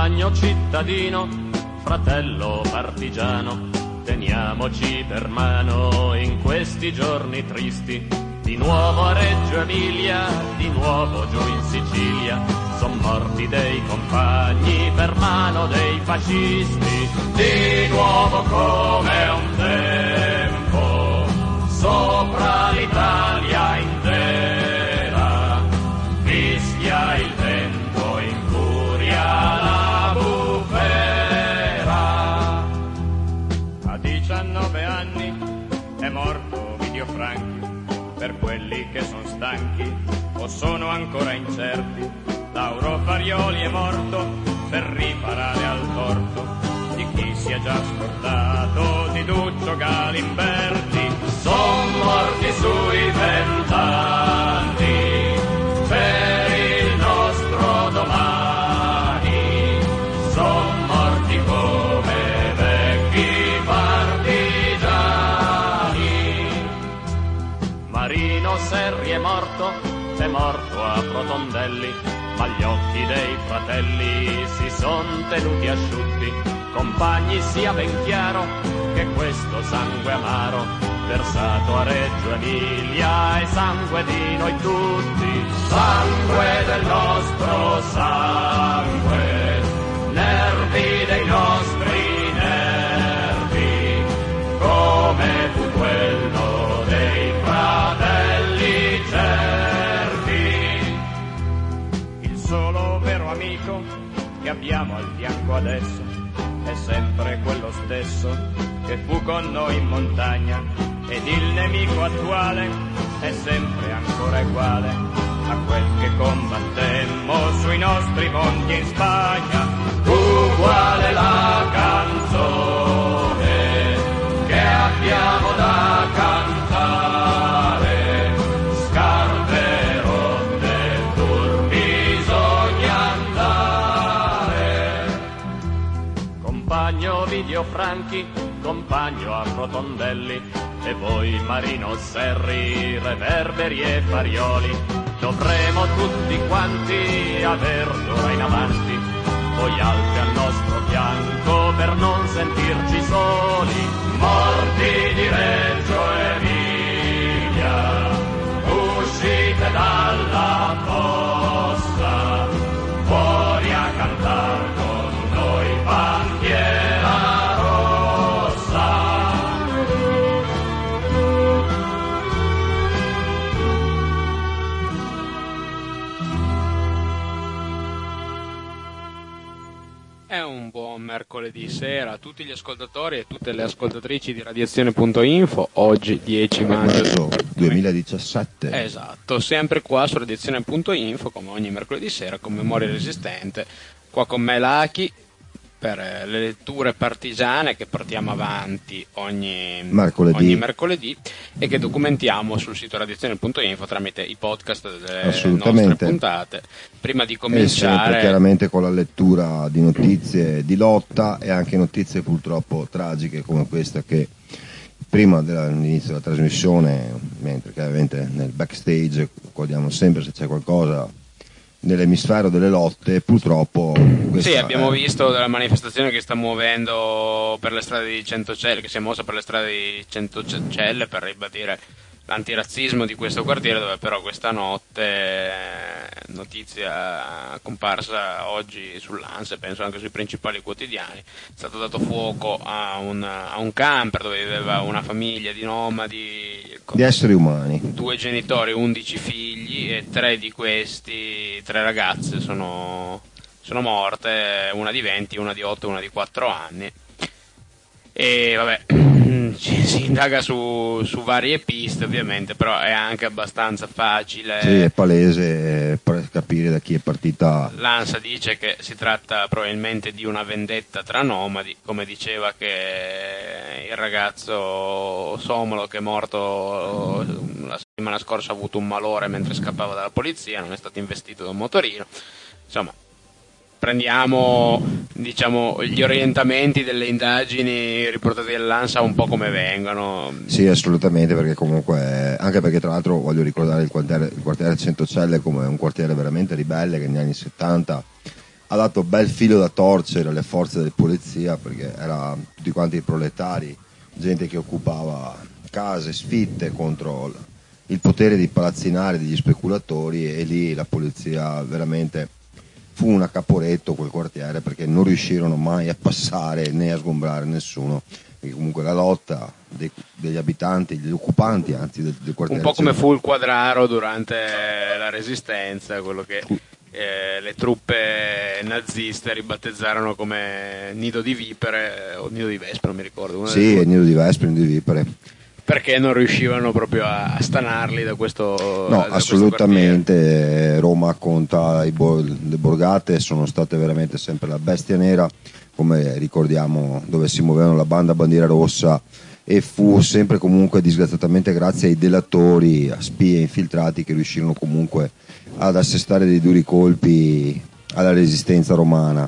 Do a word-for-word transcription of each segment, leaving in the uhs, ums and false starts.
compagno cittadino, fratello partigiano, teniamoci per mano in questi giorni tristi. Di nuovo a Reggio Emilia, di nuovo giù in Sicilia, son morti dei compagni per mano dei fascisti. Di nuovo come un tempo, sopra l'Italia intera, fischia il vento, infuria la bufera. A diciannove anni è morto Ovidio Franchi, per quelli che son stanchi o sono ancora incerti. Lauro Farioli è morto per riparare al torto di chi si è già scordato di Duccio Galimberti. Son morti sui vent'anni per il nostro domani, son morti come vecchi partigiani. Marino Serri è morto, è morto a Protondelli, ma gli occhi dei fratelli si son tenuti asciutti. Compagni, sia ben chiaro che questo sangue amaro versato a Reggio Emilia è sangue di noi tutti. Sangue del nostro sangue, nervi dei nostri nervi, come fu quello dei fratelli Cervi. Il solo vero amico che abbiamo al fianco adesso è sempre quello stesso che fu con noi in montagna, ed il nemico attuale è sempre ancora uguale a quel che combattemmo sui nostri monti in Spagna. Uguale la canzone che abbiamo da cantare, scarpe rotte, pur bisogna andare. Compagno Ovidio Franchi, compagno a Rotondelli, e voi Marino Serri, Reverberi e Farioli, dovremo tutti quanti aver d'ora in avanti voi altri al nostro fianco per non sentirci soli. Morti di Reggio Emilia, uscite dalla fossa, fuori a cantar con noi bandiera rossa. È un buon mercoledì sera a tutti gli ascoltatori e tutte le ascoltatrici di Radiazione punto info. Oggi dieci maggio duemiladiciassette. Esatto, sempre qua su Radiazione punto info, come ogni mercoledì sera, con Memoria Resistente. Qua con me Lachi per le letture partigiane che portiamo avanti ogni mercoledì. ogni mercoledì e che documentiamo sul sito Radiazione punto info tramite i podcast delle nostre puntate. Prima di cominciare, e sempre chiaramente con la lettura di notizie di lotta e anche notizie purtroppo tragiche come questa che prima dell'inizio della trasmissione, mentre chiaramente nel backstage guardiamo sempre se c'è qualcosa nell'emisfero delle lotte, purtroppo sì, abbiamo è... visto della manifestazione che sta muovendo per le strade di Centocelle, che si è mossa per le strade di Centocelle per ribadire l'antirazzismo di questo quartiere, dove però questa notte, notizia comparsa oggi sull'Ansa, penso anche sui principali quotidiani, è stato dato fuoco a un, a un camper dove viveva una famiglia di nomadi, di esseri umani, due genitori, undici figli, e tre di questi, tre ragazze sono, sono morte, una di venti, una di otto e una di quattro anni. E vabbè, ci si indaga su, su varie piste ovviamente, però è anche abbastanza facile. Sì, è palese per capire da chi è partita. L'Ansa dice che si tratta probabilmente di una vendetta tra nomadi, come diceva che il ragazzo somalo che è morto la settimana scorsa ha avuto un malore mentre scappava dalla polizia, non è stato investito da un motorino. Insomma, prendiamo, diciamo, gli orientamenti delle indagini riportate dall'Ansa un po' come vengono. Sì, assolutamente, perché comunque, anche perché tra l'altro voglio ricordare il quartiere, il quartiere Centocelle come un quartiere veramente ribelle che negli anni settanta ha dato bel filo da torcere alle forze di polizia, perché era tutti quanti i proletari, gente che occupava case, sfitte contro il potere di palazzinari degli speculatori, e lì la polizia veramente fu un accaporetto quel quartiere, perché non riuscirono mai a passare né a sgombrare nessuno, perché comunque la lotta dei, degli abitanti, degli occupanti anzi del, del quartiere, un po' come fu il Quadraro durante la Resistenza, quello che eh, le truppe naziste ribattezzarono come nido di vipere o nido di vespe, non mi ricordo. Sì, il nido di vespe, nido di vipere. Perché non riuscivano proprio a stanarli da questo. No, da assolutamente. Questo Roma conta i bo- le borgate, sono state veramente sempre la bestia nera, come ricordiamo, dove si muovevano la banda bandiera rossa, e fu sempre comunque disgraziatamente grazie ai delatori, a spie infiltrati, che riuscirono comunque ad assestare dei duri colpi alla resistenza romana.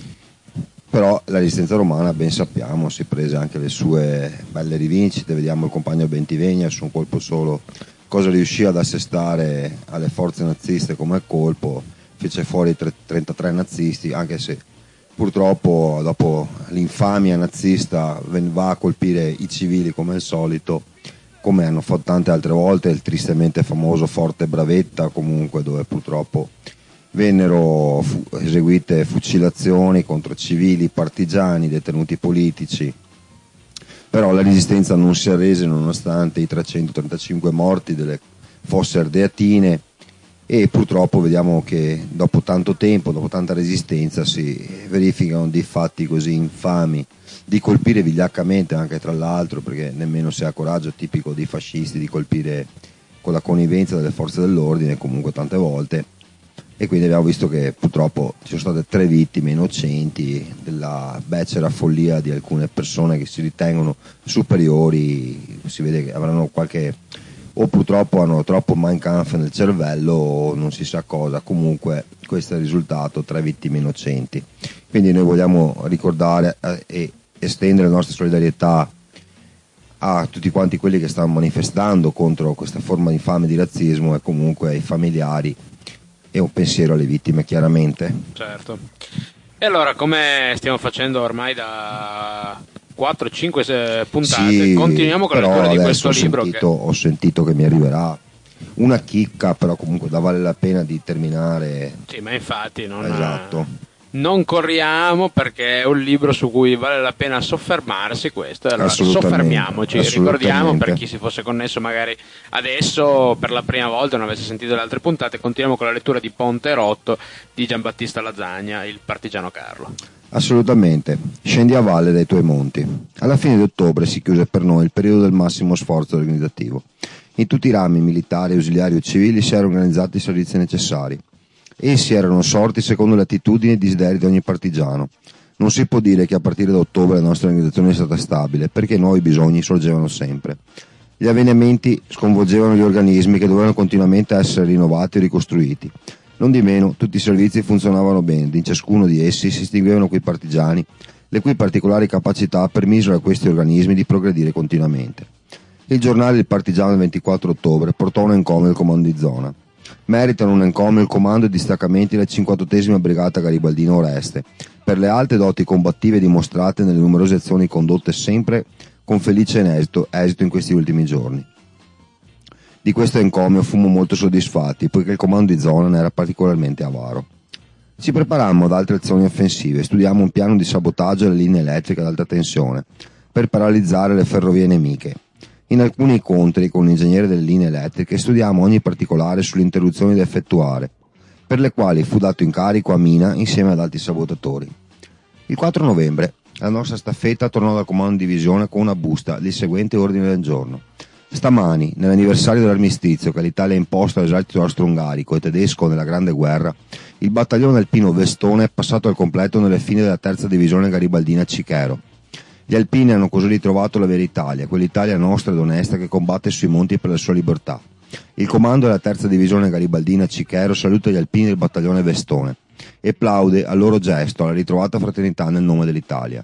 Però la resistenza romana, ben sappiamo, si prese anche le sue belle rivincite. Vediamo il compagno Bentivegna su un colpo solo cosa riuscì ad assestare alle forze naziste come colpo, fece fuori trentatré nazisti, anche se purtroppo dopo l'infamia nazista va a colpire i civili come al solito, come hanno fatto tante altre volte, il tristemente famoso Forte Bravetta, comunque, dove purtroppo vennero fu- eseguite fucilazioni contro civili, partigiani, detenuti politici. Però la resistenza non si arrese nonostante i trecentotrentacinque morti delle fosse ardeatine, e purtroppo vediamo che dopo tanto tempo, dopo tanta resistenza, si verificano dei fatti così infami di colpire vigliaccamente, anche tra l'altro, perché nemmeno si ha coraggio, tipico dei fascisti, di colpire con la connivenza delle forze dell'ordine, comunque tante volte. E quindi abbiamo visto che purtroppo ci sono state tre vittime innocenti della becera follia di alcune persone che si ritengono superiori. Si vede che avranno qualche, o purtroppo hanno troppo Mein Kampf nel cervello, o non si sa cosa. Comunque questo è il risultato, tre vittime innocenti. Quindi noi vogliamo ricordare eh, e estendere la nostra solidarietà a tutti quanti quelli che stanno manifestando contro questa forma infame di razzismo, e comunque ai familiari, e un pensiero alle vittime, chiaramente. Certo. E allora, come stiamo facendo ormai da quattro cinque puntate, sì, continuiamo con la lettura di questo ho libro. Sentito, che... Ho sentito che mi arriverà una chicca, però comunque da vale la pena di terminare. Sì, ma infatti non, esatto. non corriamo, perché è un libro su cui vale la pena soffermarsi. Questo, allora soffermiamoci. Ricordiamo, per chi si fosse connesso magari adesso per la prima volta, non avesse sentito le altre puntate, continuiamo con la lettura di Ponte Rotto di Giambattista Lasagna, il partigiano Carlo. Assolutamente. Scendi a valle dai tuoi monti. Alla fine di ottobre si chiuse per noi il periodo del massimo sforzo organizzativo. In tutti i rami, militari, ausiliari o civili, si erano organizzati i servizi necessari. Essi erano sorti secondo le attitudini e i desideri di ogni partigiano. Non si può dire che a partire da ottobre la nostra organizzazione è stata stabile, perché nuovi bisogni sorgevano sempre. Gli avvenimenti sconvolgevano gli organismi, che dovevano continuamente essere rinnovati e ricostruiti. Non di meno, tutti i servizi funzionavano bene, in ciascuno di essi si distinguevano quei partigiani, le cui particolari capacità permisero a questi organismi di progredire continuamente. Il giornale Il Partigiano del ventiquattro ottobre portò un encomio del comando di zona. Meritano un encomio il comando e distaccamenti della cinquantottesima Brigata Garibaldina Oreste, per le alte doti combattive dimostrate nelle numerose azioni condotte sempre con felice esito, esito in questi ultimi giorni. Di questo encomio fummo molto soddisfatti, poiché il comando di zona ne era particolarmente avaro. Ci preparammo ad altre azioni offensive, studiammo un piano di sabotaggio alle linee elettriche ad alta tensione, per paralizzare le ferrovie nemiche. In alcuni incontri con l'ingegnere delle linee elettriche studiamo ogni particolare sulle interruzioni da effettuare, per le quali fu dato incarico a Mina insieme ad altri sabotatori. Il quattro novembre la nostra staffetta tornò dal comando di divisione con una busta del seguente ordine del giorno. Stamani, nell'anniversario dell'armistizio che l'Italia ha imposto all'esercito austro-ungarico e tedesco nella Grande Guerra, il battaglione alpino Vestone è passato al completo nelle fine della terza divisione garibaldina Cichero. Gli alpini hanno così ritrovato la vera Italia, quell'Italia nostra ed onesta che combatte sui monti per la sua libertà. Il comando della terza divisione garibaldina Cichero saluta gli alpini del battaglione Vestone e plaude al loro gesto, alla ritrovata fraternità nel nome dell'Italia.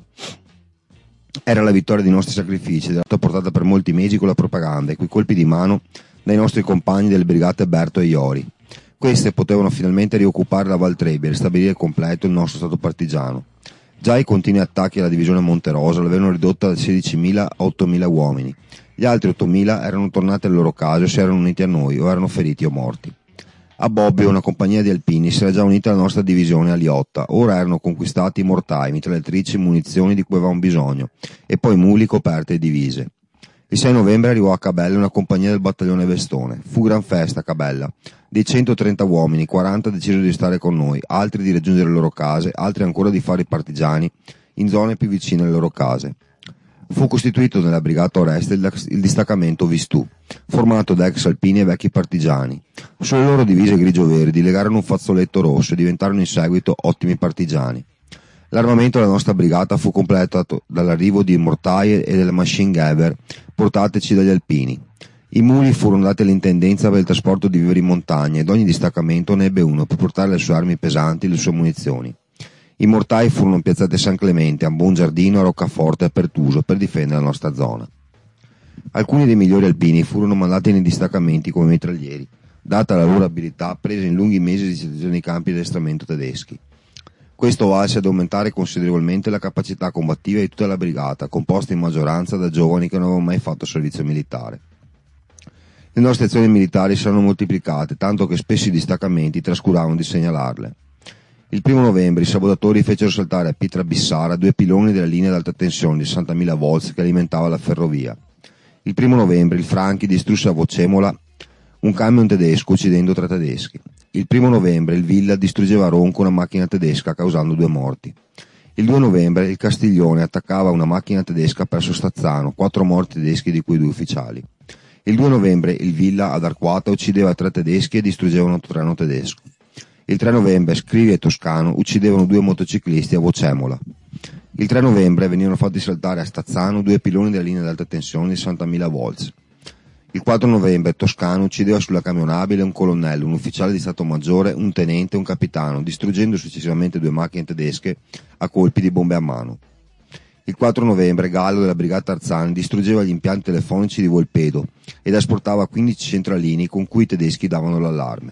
Era la vittoria dei nostri sacrifici, della portata per molti mesi con la propaganda e quei colpi di mano dai nostri compagni delle brigate Berto e Iori. Queste potevano finalmente rioccupare la Val Trebbia e ristabilire completo il nostro stato partigiano. Già i continui attacchi alla divisione Monterosa l'avevano ridotta da sedicimila a ottomila uomini. Gli altri ottomila erano tornati alle loro case, si erano uniti a noi o erano feriti o morti. A Bobbio una compagnia di alpini si era già unita alla nostra divisione a Liotta. Ora erano conquistati mortai, mitragliatrici, munizioni di cui avevamo bisogno, e poi muli, coperte e divise. Il sei novembre arrivò a Cabella una compagnia del battaglione Vestone. Fu gran festa a Cabella. Dei centotrenta uomini, quaranta decisero di stare con noi, altri di raggiungere le loro case, altri ancora di fare i partigiani in zone più vicine alle loro case. Fu costituito nella brigata Oreste il distaccamento Vistù, formato da ex alpini e vecchi partigiani. Sulle loro divise grigio-verdi legarono un fazzoletto rosso e diventarono in seguito ottimi partigiani. L'armamento della nostra brigata fu completato dall'arrivo di mortaie e delle machine gun portateci dagli alpini. I muli furono dati all'intendenza per il trasporto di viveri in montagna ed ogni distaccamento ne ebbe uno per portare le sue armi pesanti e le sue munizioni. I mortai furono piazzati a San Clemente, a Bongiardino, a Roccaforte e a Pertuso per difendere la nostra zona. Alcuni dei migliori alpini furono mandati nei distaccamenti come mitraglieri, data la loro abilità presa in lunghi mesi di servizio nei campi di addestramento tedeschi. Questo valse ad aumentare considerevolmente la capacità combattiva di tutta la brigata, composta in maggioranza da giovani che non avevano mai fatto servizio militare. Le nostre azioni militari si erano moltiplicate, tanto che spesso i distaccamenti trascuravano di segnalarle. Il primo novembre i sabotatori fecero saltare a Pietra Bissara due piloni della linea ad alta tensione di sessantamila volts che alimentava la ferrovia. Il primo novembre il Franchi distrusse a Vocemola un camion tedesco uccidendo tre tedeschi. Il primo novembre il Villa distruggeva a Ronco una macchina tedesca causando due morti. Il due novembre il Castiglione attaccava una macchina tedesca presso Stazzano, quattro morti tedeschi di cui due ufficiali. Il due novembre il Villa ad Arquata uccideva tre tedeschi e distruggeva un autotreno tedesco. Il tre novembre Scrivi e Toscano uccidevano due motociclisti a Vocemola. Il tre novembre venivano fatti saltare a Stazzano due piloni della linea ad alta tensione di sessantamila volts. Il quattro novembre Toscano uccideva sulla camionabile un colonnello, un ufficiale di Stato Maggiore, un tenente e un capitano, distruggendo successivamente due macchine tedesche a colpi di bombe a mano. Il quattro novembre Gallo della brigata Arzani distruggeva gli impianti telefonici di Volpedo ed asportava quindici centralini con cui i tedeschi davano l'allarme.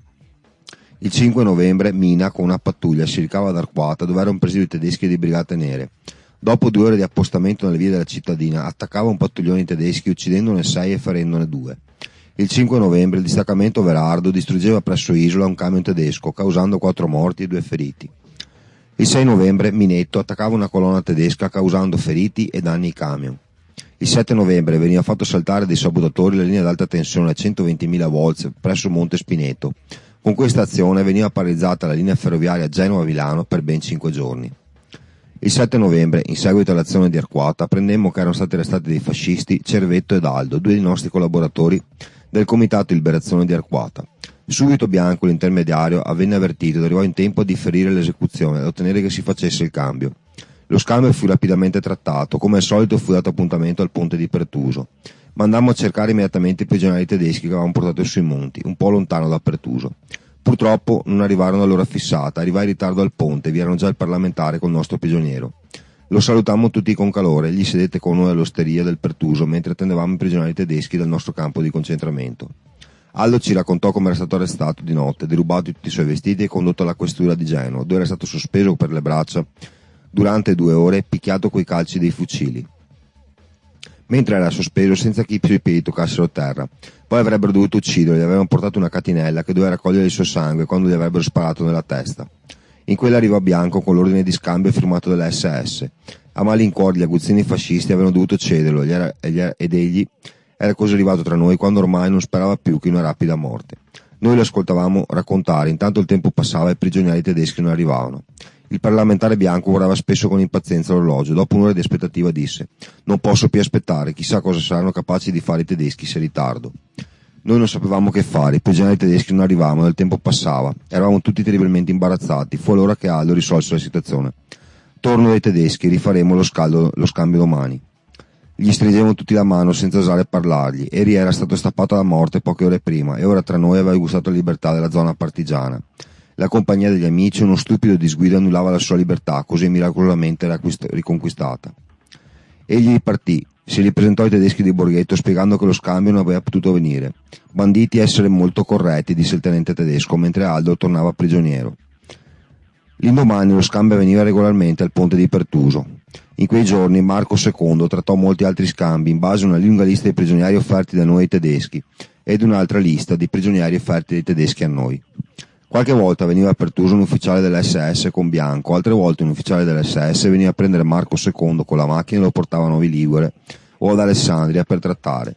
Il cinque novembre Mina con una pattuglia si recava ad Arquata dove erano presi i tedeschi di brigate nere. Dopo due ore di appostamento nelle vie della cittadina attaccava un pattuglione di tedeschi uccidendone sei e ferendone due. Il cinque novembre il distaccamento Verardo distruggeva presso Isola un camion tedesco causando quattro morti e due feriti. Il sei novembre Minetto attaccava una colonna tedesca causando feriti e danni ai camion. Il sette novembre veniva fatto saltare dei sabotatori la linea ad alta tensione a centoventimila volts presso Monte Spineto. Con questa azione veniva paralizzata la linea ferroviaria Genova-Milano per ben cinque giorni. Il sette novembre, in seguito all'azione di Arquata, apprendemmo che erano stati arrestati dei fascisti Cervetto ed Aldo, due dei nostri collaboratori del Comitato di Liberazione di Arquata. Subito Bianco, l'intermediario, avvenne avvertito ed arrivò in tempo a differire l'esecuzione e ottenere che si facesse il cambio. Lo scambio fu rapidamente trattato, come al solito fu dato appuntamento al ponte di Pertuso. Mandammo a cercare immediatamente i prigionieri tedeschi che avevamo portato sui monti, un po' lontano da Pertuso. Purtroppo non arrivarono all'ora fissata, arrivai in ritardo al ponte, vi erano già il parlamentare col nostro prigioniero. Lo salutammo tutti con calore, egli sedette con noi all'osteria del Pertuso mentre attendevamo i prigionieri tedeschi dal nostro campo di concentramento. Aldo ci raccontò come era stato arrestato di notte, derubato tutti i suoi vestiti e condotto alla questura di Genova, dove era stato sospeso per le braccia durante due ore e picchiato coi calci dei fucili. Mentre era sospeso senza che i suoi piedi toccassero terra. Poi avrebbero dovuto ucciderlo, gli avevano portato una catinella che doveva raccogliere il suo sangue quando gli avrebbero sparato nella testa. In quella arrivò Bianco con l'ordine di scambio firmato dall'esse esse. A malincuore gli aguzzini fascisti avevano dovuto cederlo ed egli era così arrivato tra noi quando ormai non sperava più che una rapida morte. Noi lo ascoltavamo raccontare, intanto il tempo passava e i prigionieri tedeschi non arrivavano. Il parlamentare Bianco guardava spesso con impazienza l'orologio. Dopo un'ora di aspettativa disse: non posso più aspettare, chissà cosa saranno capaci di fare i tedeschi se ritardo. Noi non sapevamo che fare, i prigionieri tedeschi non arrivavano, il tempo passava, eravamo tutti terribilmente imbarazzati. Fu allora che Aldo risolse la situazione. Torno dai tedeschi, rifaremo lo, scaldo, lo scambio domani. Gli stringevano tutti la mano senza osare parlargli. Eri era stato stappato alla morte poche ore prima e ora tra noi aveva gustato la libertà della zona partigiana. La compagnia degli amici, uno stupido disguido, annullava la sua libertà, così miracolosamente era riconquistata. Egli ripartì, Si ripresentò ai tedeschi di Borghetto spiegando che lo scambio non aveva potuto venire. Banditi essere molto corretti, disse il tenente tedesco, mentre Aldo tornava prigioniero. L'indomani lo scambio avveniva regolarmente al ponte di Pertuso. In quei giorni Marco secondo trattò molti altri scambi in base a una lunga lista di prigionieri offerti da noi ai tedeschi ed un'altra lista di prigionieri offerti dai tedeschi a noi. Qualche volta veniva a Pertuso un ufficiale dell'esse esse con Bianco, altre volte un ufficiale dell'esse esse veniva a prendere Marco secondo con la macchina e lo portava a Novi Ligure o ad Alessandria per trattare.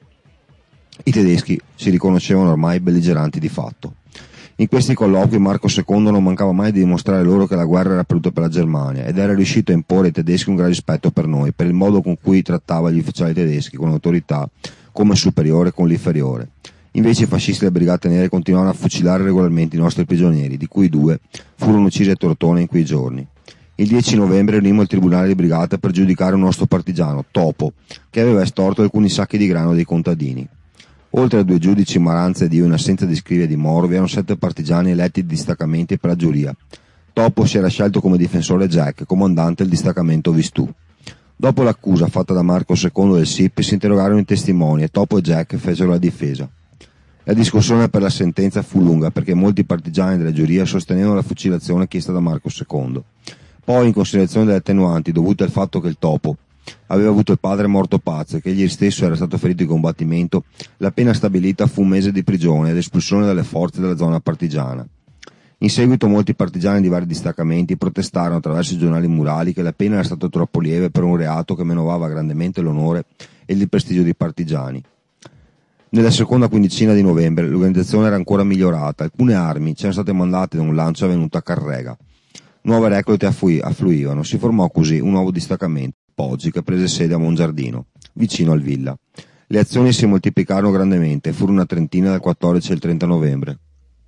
I tedeschi si riconoscevano ormai belligeranti di fatto. In questi colloqui Marco secondo non mancava mai di dimostrare loro che la guerra era perduta per la Germania ed era riuscito a imporre ai tedeschi un gran rispetto per noi, per il modo con cui trattava gli ufficiali tedeschi con autorità, come superiore con l'inferiore. Invece i fascisti delle Brigate Nere continuavano a fucilare regolarmente i nostri prigionieri, di cui due furono uccisi a Tortona in quei giorni. Il dieci novembre riunimmo il tribunale di brigata per giudicare un nostro partigiano, Topo, che aveva estorto alcuni sacchi di grano dei contadini. Oltre a due giudici, Maranza ed io, in assenza di Scrivia e di Moro, vi erano sette partigiani eletti di distaccamenti per la giuria. Topo si era scelto come difensore Jack, comandante del distaccamento Vistù. Dopo l'accusa fatta da Marco secondo del S I P si interrogarono i testimoni e Topo e Jack fecero la difesa. La discussione per la sentenza fu lunga perché molti partigiani della giuria sostenevano la fucilazione chiesta da Marco secondo. Poi, in considerazione delle attenuanti dovute al fatto che il Topo aveva avuto il padre morto pazzo e che egli stesso era stato ferito in combattimento, la pena stabilita fu un mese di prigione ed espulsione dalle forze della zona partigiana. In seguito molti partigiani di vari distaccamenti protestarono attraverso i giornali murali che la pena era stata troppo lieve per un reato che menovava grandemente l'onore e il prestigio dei partigiani. Nella seconda quindicina di novembre l'organizzazione era ancora migliorata, alcune armi c'erano state mandate da un lancio venuto a Carrega. Nuove reclute affluivano, si formò così un nuovo distaccamento, Poggi, che prese sede a Mongiardino, vicino al Villa. Le azioni si moltiplicarono grandemente, furono una trentina dal quattordici al trenta novembre.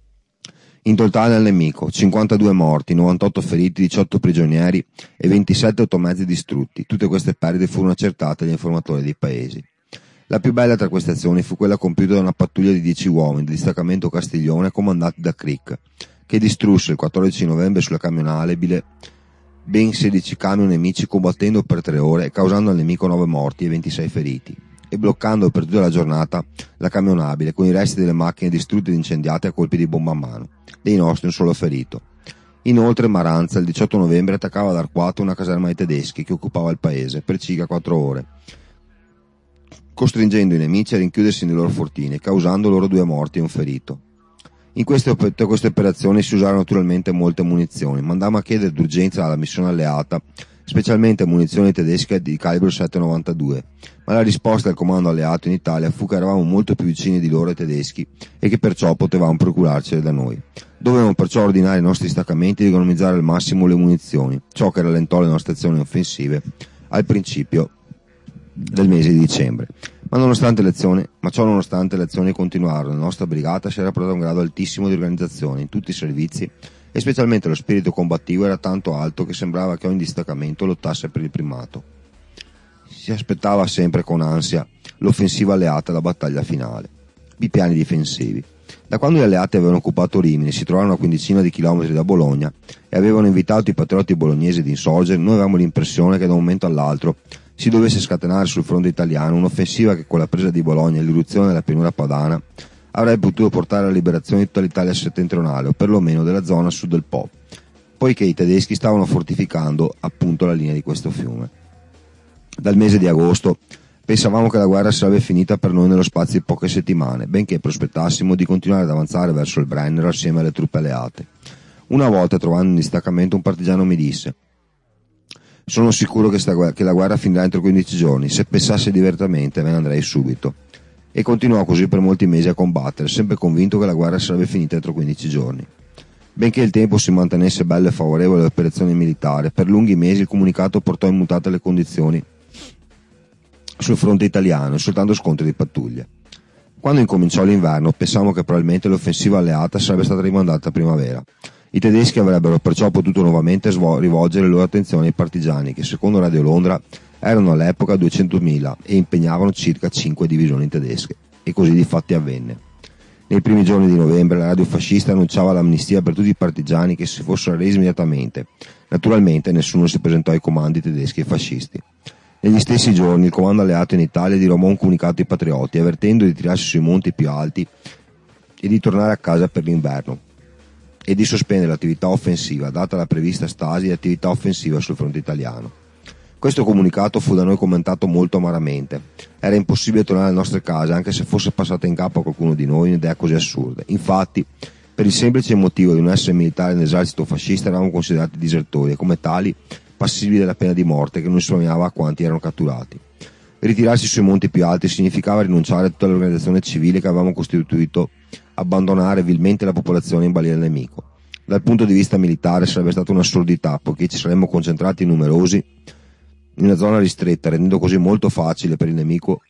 In totale al nemico, cinquantadue morti, novantotto feriti, diciotto prigionieri e ventisette automezzi distrutti. Tutte queste perdite furono accertate agli informatori dei paesi. La più bella tra queste azioni fu quella compiuta da una pattuglia di dieci uomini del distaccamento Castiglione comandati da Crick, che distrusse il quattordici novembre sulla camionabile ben sedici camion nemici combattendo per tre ore e causando al nemico nove morti e ventisei feriti, e bloccando per tutta la giornata la camionabile con i resti delle macchine distrutte ed incendiate a colpi di bomba a mano, dei nostri un solo ferito. Inoltre Maranza il diciotto novembre attaccava ad Arquato una caserma dei tedeschi che occupava il paese per circa quattro ore, costringendo i nemici a rinchiudersi nelle loro fortine, causando loro due morti e un ferito. In queste, queste operazioni si usarono naturalmente molte munizioni. Mandammo a chiedere d'urgenza alla missione alleata, specialmente munizioni tedesche di calibro sette novantadue, ma la risposta del comando alleato in Italia fu che eravamo molto più vicini di loro ai tedeschi e che perciò potevamo procurarcele da noi. Dovevamo perciò ordinare ai nostri staccamenti di economizzare al massimo le munizioni, ciò che rallentò le nostre azioni offensive al principio del mese di dicembre. Ma, nonostante le azioni, ma ciò nonostante le azioni continuarono, la nostra brigata si era portata a un grado altissimo di organizzazione in tutti i servizi e specialmente lo spirito combattivo era tanto alto che sembrava che ogni distaccamento lottasse per il primato. Si aspettava sempre con ansia l'offensiva alleata e la battaglia finale. I piani difensivi. Da quando gli alleati avevano occupato Rimini, si trovavano a una quindicina di chilometri da Bologna e avevano invitato i patrioti bolognesi ad insorgere, noi avevamo l'impressione che da un momento all'altro si dovesse scatenare sul fronte italiano un'offensiva che con la presa di Bologna e l'irruzione della pianura padana avrebbe potuto portare alla liberazione di tutta l'Italia settentrionale o perlomeno della zona a sud del Po, poiché i tedeschi stavano fortificando appunto la linea di questo fiume. Dal mese di agosto pensavamo che la guerra sarebbe finita per noi nello spazio di poche settimane, benché prospettassimo di continuare ad avanzare verso il Brennero assieme alle truppe alleate. Una volta, trovando in distaccamento, un partigiano mi disse: sono sicuro che, sta, che la guerra finirà entro quindici giorni, se pensasse diversamente me ne andrei subito. E continuò così per molti mesi a combattere, sempre convinto che la guerra sarebbe finita entro quindici giorni. Benché il tempo si mantenesse bello e favorevole alle operazioni militari, per lunghi mesi il comunicato portò immutate le condizioni sul fronte italiano e soltanto scontri di pattuglie. Quando incominciò l'inverno pensavamo che probabilmente l'offensiva alleata sarebbe stata rimandata a primavera. I tedeschi avrebbero perciò potuto nuovamente svol- rivolgere le loro attenzioni ai partigiani che, secondo Radio Londra, erano all'epoca duecentomila e impegnavano circa cinque divisioni tedesche. E così di fatti avvenne. Nei primi giorni di novembre la radio fascista annunciava l'amnistia per tutti i partigiani che si fossero resi immediatamente. Naturalmente nessuno si presentò ai comandi tedeschi e fascisti. Negli stessi giorni il comando alleato in Italia diromò un comunicato ai patrioti avvertendo di tirarsi sui monti più alti e di tornare a casa per l'inverno e di sospendere l'attività offensiva data la prevista stasi di attività offensiva sul fronte italiano. Questo comunicato fu da noi commentato molto amaramente. Era impossibile tornare alle nostre case anche se fosse passata in capo a qualcuno di noi un'idea così assurda. Infatti, per il semplice motivo di non essere militari nell'esercito fascista eravamo considerati disertori e come tali passibili della pena di morte che non si somigliava a quanti erano catturati. Ritirarsi sui monti più alti significava rinunciare a tutta l'organizzazione civile che avevamo costituito, abbandonare vilmente la popolazione in balia del nemico. Dal punto di vista militare sarebbe stata un'assurdità, poiché ci saremmo concentrati numerosi in una zona ristretta, rendendo così molto facile per il nemico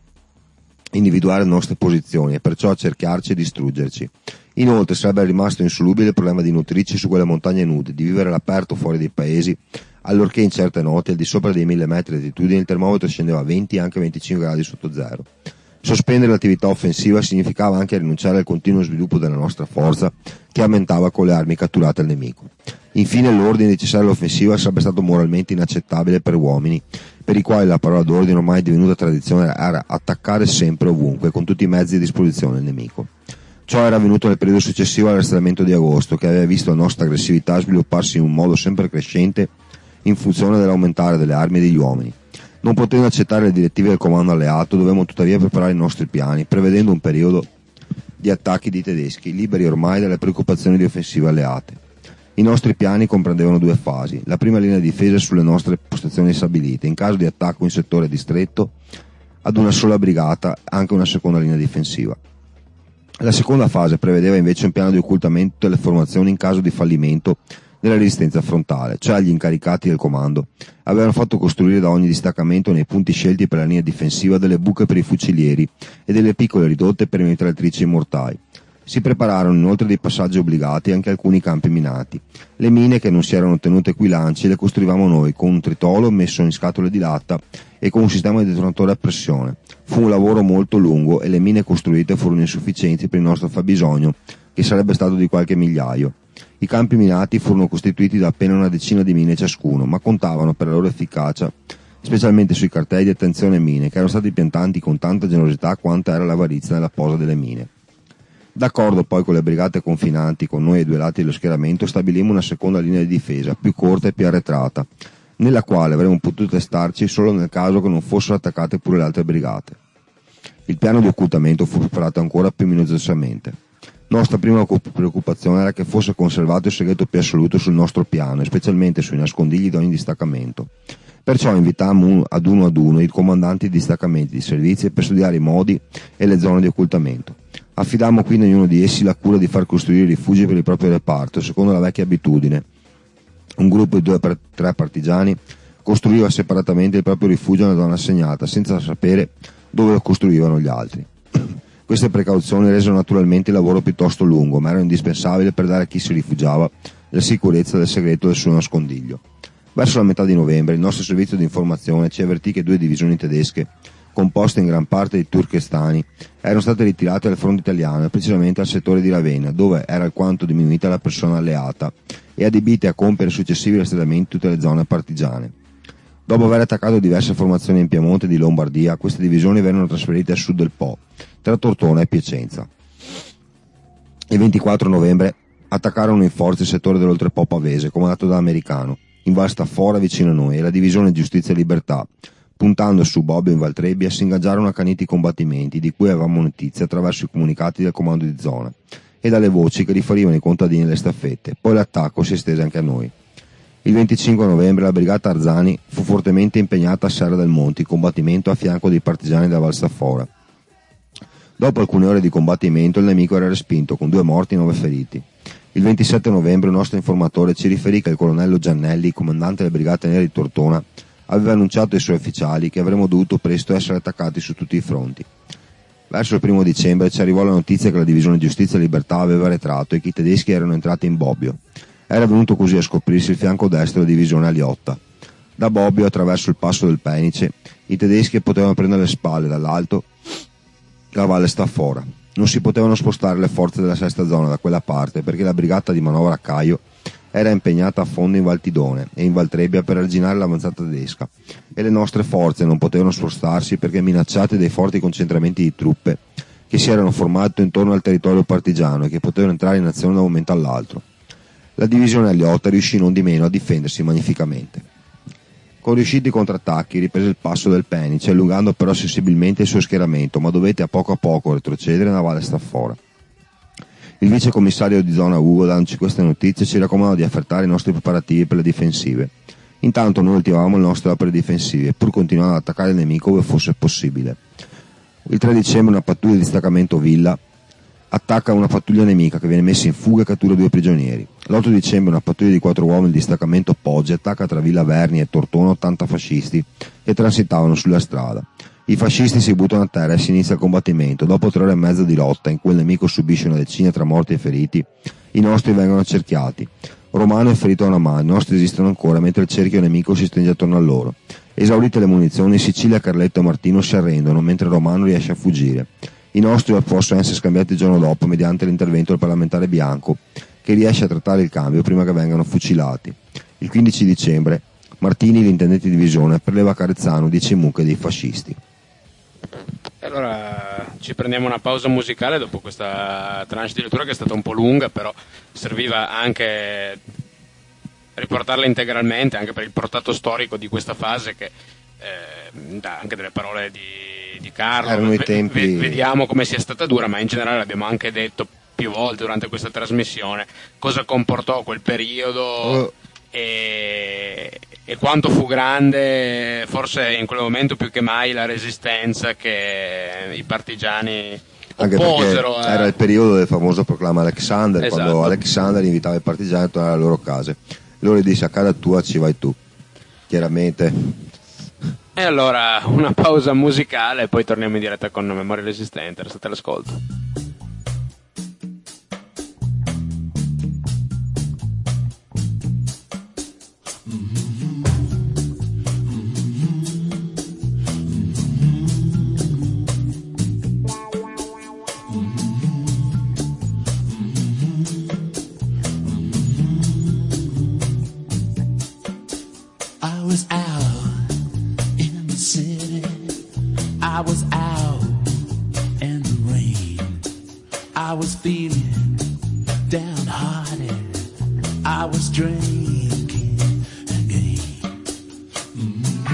individuare le nostre posizioni e perciò cercarci e distruggerci. Inoltre sarebbe rimasto insolubile il problema di nutrirci su quelle montagne nude, di vivere all'aperto fuori dai paesi, allorché in certe notti, al di sopra dei mille metri di altitudine, il termometro scendeva a venti e anche venticinque gradi sotto zero. Sospendere l'attività offensiva significava anche rinunciare al continuo sviluppo della nostra forza, che aumentava con le armi catturate al nemico. Infine l'ordine di cessare l'offensiva sarebbe stato moralmente inaccettabile per uomini, per i quali la parola d'ordine ormai divenuta tradizione era attaccare sempre ovunque, con tutti i mezzi a disposizione del nemico. Ciò era avvenuto nel periodo successivo all'arrestamento di agosto, che aveva visto la nostra aggressività svilupparsi in un modo sempre crescente in funzione dell'aumentare delle armi e degli uomini. Non potendo accettare le direttive del comando alleato, dovevamo tuttavia preparare i nostri piani, prevedendo un periodo di attacchi di tedeschi, liberi ormai dalle preoccupazioni di offensive alleate. I nostri piani comprendevano due fasi: la prima linea di difesa sulle nostre postazioni stabilite, in caso di attacco in settore distretto, ad una sola brigata, anche una seconda linea difensiva. La seconda fase prevedeva invece un piano di occultamento delle formazioni in caso di fallimento della resistenza frontale, cioè gli incaricati del comando avevano fatto costruire da ogni distaccamento nei punti scelti per la linea difensiva delle buche per i fucilieri e delle piccole ridotte per le mitragliatrici e mortai. Si prepararono inoltre dei passaggi obbligati e anche alcuni campi minati. Le mine che non si erano tenute qui lanci le costruivamo noi con un tritolo messo in scatole di latta e con un sistema di detonatore a pressione. Fu un lavoro molto lungo e le mine costruite furono insufficienti per il nostro fabbisogno, che sarebbe stato di qualche migliaio. I campi minati furono costituiti da appena una decina di mine ciascuno, ma contavano per la loro efficacia specialmente sui cartelli di attenzione mine, che erano stati piantati con tanta generosità quanto era l'avarizia nella posa delle mine. D'accordo poi con le brigate confinanti con noi ai due lati dello schieramento, stabilimmo una seconda linea di difesa, più corta e più arretrata, nella quale avremmo potuto testarci solo nel caso che non fossero attaccate pure le altre brigate. Il piano di occultamento fu preparato ancora più minuziosamente. Nostra prima preoccupazione era che fosse conservato il segreto più assoluto sul nostro piano, e specialmente sui nascondigli di ogni distaccamento. Perciò invitammo ad uno ad uno i comandanti di distaccamenti di servizi per studiare i modi e le zone di occultamento. Affidammo quindi a ognuno di essi la cura di far costruire rifugi per il proprio reparto, secondo la vecchia abitudine. Un gruppo di due o tre partigiani costruiva separatamente il proprio rifugio nella zona assegnata, senza sapere dove lo costruivano gli altri. Queste precauzioni resero naturalmente il lavoro piuttosto lungo, ma erano indispensabili per dare a chi si rifugiava la sicurezza del segreto del suo nascondiglio. Verso la metà di novembre il nostro servizio di informazione ci avvertì che due divisioni tedesche, composte in gran parte di turchestani, erano state ritirate dal fronte italiano e precisamente al settore di Ravenna, dove era alquanto diminuita la persona alleata, e adibite a compiere successivi rastrellamenti in tutte le zone partigiane. Dopo aver attaccato diverse formazioni in Piemonte e di Lombardia, queste divisioni vennero trasferite a sud del Po, tra Tortona e Piacenza. Il ventiquattro novembre attaccarono in forza il settore dell'Oltrepo pavese, comandato da Americano, in Val Staffora vicino a noi, e la divisione Giustizia e Libertà, puntando su Bobbio in Valtrebbia, si ingaggiarono a caniti combattimenti, di cui avevamo notizia attraverso i comunicati del comando di zona e dalle voci che riferivano i contadini e le staffette. Poi l'attacco si estese anche a noi. Il venticinque novembre la brigata Arzani fu fortemente impegnata a Serra del Monte, in combattimento a fianco dei partigiani della Val Staffora. Dopo alcune ore di combattimento il nemico era respinto, con due morti e nove feriti. Il ventisette novembre un nostro informatore ci riferì che il colonnello Giannelli, comandante della brigata nera di Tortona, aveva annunciato ai suoi ufficiali che avremmo dovuto presto essere attaccati su tutti i fronti. Verso il primo dicembre ci arrivò la notizia che la divisione Giustizia e Libertà aveva arretrato e che i tedeschi erano entrati in Bobbio. Era venuto così a scoprirsi il fianco destro della divisione Aliotta. Da Bobbio, attraverso il passo del Penice, i tedeschi potevano prendere le spalle dall'alto la valle Staffora. Non si potevano spostare le forze della sesta zona da quella parte perché la brigata di manovra a Caio era impegnata a fondo in Val Tidone e in Val Trebbia per arginare l'avanzata tedesca, e le nostre forze non potevano spostarsi perché minacciate dai forti concentramenti di truppe che si erano formati intorno al territorio partigiano e che potevano entrare in azione da un momento all'altro. La divisione Aliotta riuscì non di meno a difendersi magnificamente. Con riusciti contrattacchi riprese il passo del Penice, allungando però sensibilmente il suo schieramento, ma dovette a poco a poco retrocedere nella Valle Staffora. Il vice commissario di zona Ugo, dandoci queste notizie, ci raccomandò di affrettare i nostri preparativi per le difensive. Intanto noi ultimavamo le nostre opere difensive, pur continuando ad attaccare il nemico ove fosse possibile. Il tre dicembre una pattuglia di distaccamento Villa attacca una pattuglia nemica che viene messa in fuga e cattura due prigionieri. L'otto dicembre una pattuglia di quattro uomini di distaccamento Poggi attacca tra Villa Verni e Tortona ottanta fascisti che transitavano sulla strada. I fascisti si buttano a terra e si inizia il combattimento. Dopo tre ore e mezza di lotta, in cui il nemico subisce una decina tra morti e feriti, i nostri vengono accerchiati. Romano è ferito a una mano, i nostri esistono ancora mentre il cerchio nemico si stringe attorno a loro. Esaurite le munizioni, Sicilia, Carletto e Martino si arrendono mentre Romano riesce a fuggire. I nostri possono essere scambiati il giorno dopo mediante l'intervento del parlamentare Bianco, che riesce a trattare il cambio prima che vengano fucilati. Il quindici dicembre Martini, l'intendente di divisione, preleva a Carezzano dieci mucche dei fascisti. Allora ci prendiamo una pausa musicale dopo questa tranche di lettura che è stata un po' lunga, però serviva anche riportarla integralmente anche per il portato storico di questa fase che eh, dà anche delle parole di, di Carlo. Erano i tempi... Vediamo come sia stata dura, ma in generale l'abbiamo anche detto più volte durante questa trasmissione cosa comportò quel periodo. Oh. E, e quanto fu grande, forse in quel momento più che mai, la resistenza che i partigiani anche opposero. Era a... il periodo del famoso proclama Alexander, esatto. Quando Alexander invitava i partigiani a tornare alle loro case. Loro gli disse: a casa tua ci vai tu, chiaramente. E allora una pausa musicale e poi torniamo in diretta con Memoria Resistente. Restate all'ascolto. I was out in the rain. I was feeling downhearted. I was drinking again. Mm-hmm.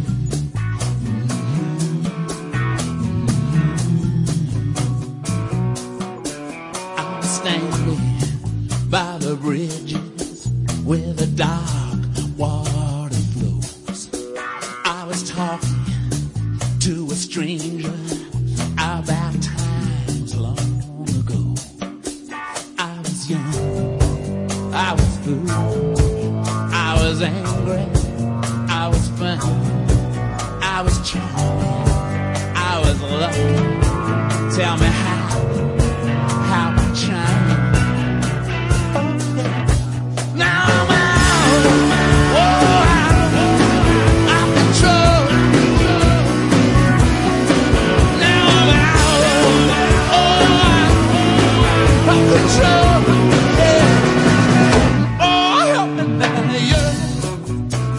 Mm-hmm. I was standing by the bridges where the dark water flows. I was talking to a stranger about times long ago. I was young, I was foolish, I was angry, I was fun, I was charming, I was lucky. Tell me how, how I'm charming. Now I'm out, oh, out of control. Control, yeah. Oh, help me now, yeah.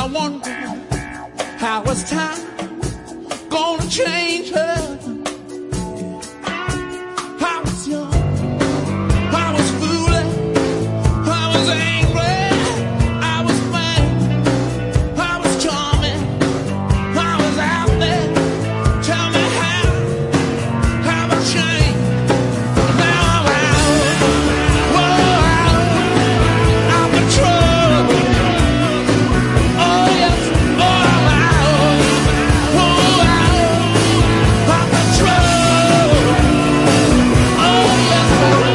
I wonder how was time gonna change her. I was young, I was foolish, I was angry, I was mad, I was charming, I was out there. Tell me how, how I changed. Now I'm out, whoa, out, out of control. Oh yes, oh I'm out, whoa, out, out of control. Oh yes,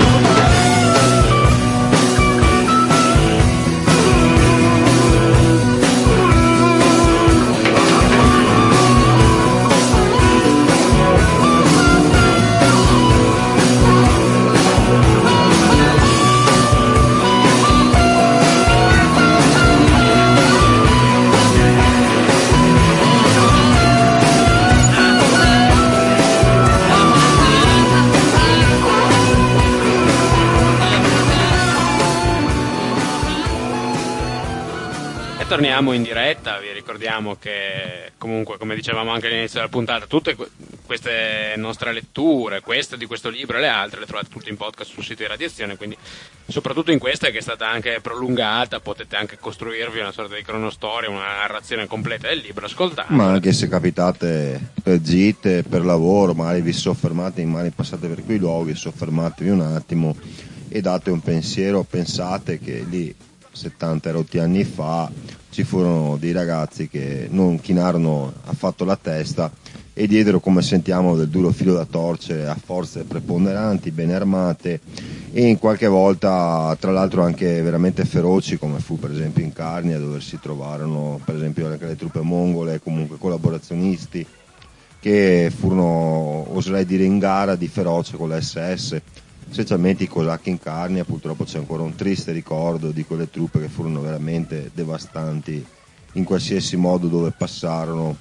torniamo in diretta, vi ricordiamo che comunque, come dicevamo anche all'inizio della puntata, tutte queste nostre letture, queste di questo libro e le altre, le trovate tutte in podcast sul sito di Radiazione, quindi soprattutto in questa che è stata anche prolungata potete anche costruirvi una sorta di cronostoria, una narrazione completa del libro ascoltando. Ma anche se capitate per gite, per lavoro, magari vi soffermate, magari passate per quei luoghi, soffermatevi un attimo e date un pensiero, pensate che lì settanta erotti anni fa ci furono dei ragazzi che non chinarono affatto la testa e diedero, come sentiamo, del duro filo da torcere a forze preponderanti, ben armate e in qualche volta tra l'altro anche veramente feroci, come fu per esempio in Carnia, dove si trovarono per esempio anche le truppe mongole, comunque collaborazionisti che furono, oserei dire, in gara di feroce con l'esse esse, specialmente i cosacchi in Carnia. Purtroppo c'è ancora un triste ricordo di quelle truppe che furono veramente devastanti in qualsiasi modo dove passarono,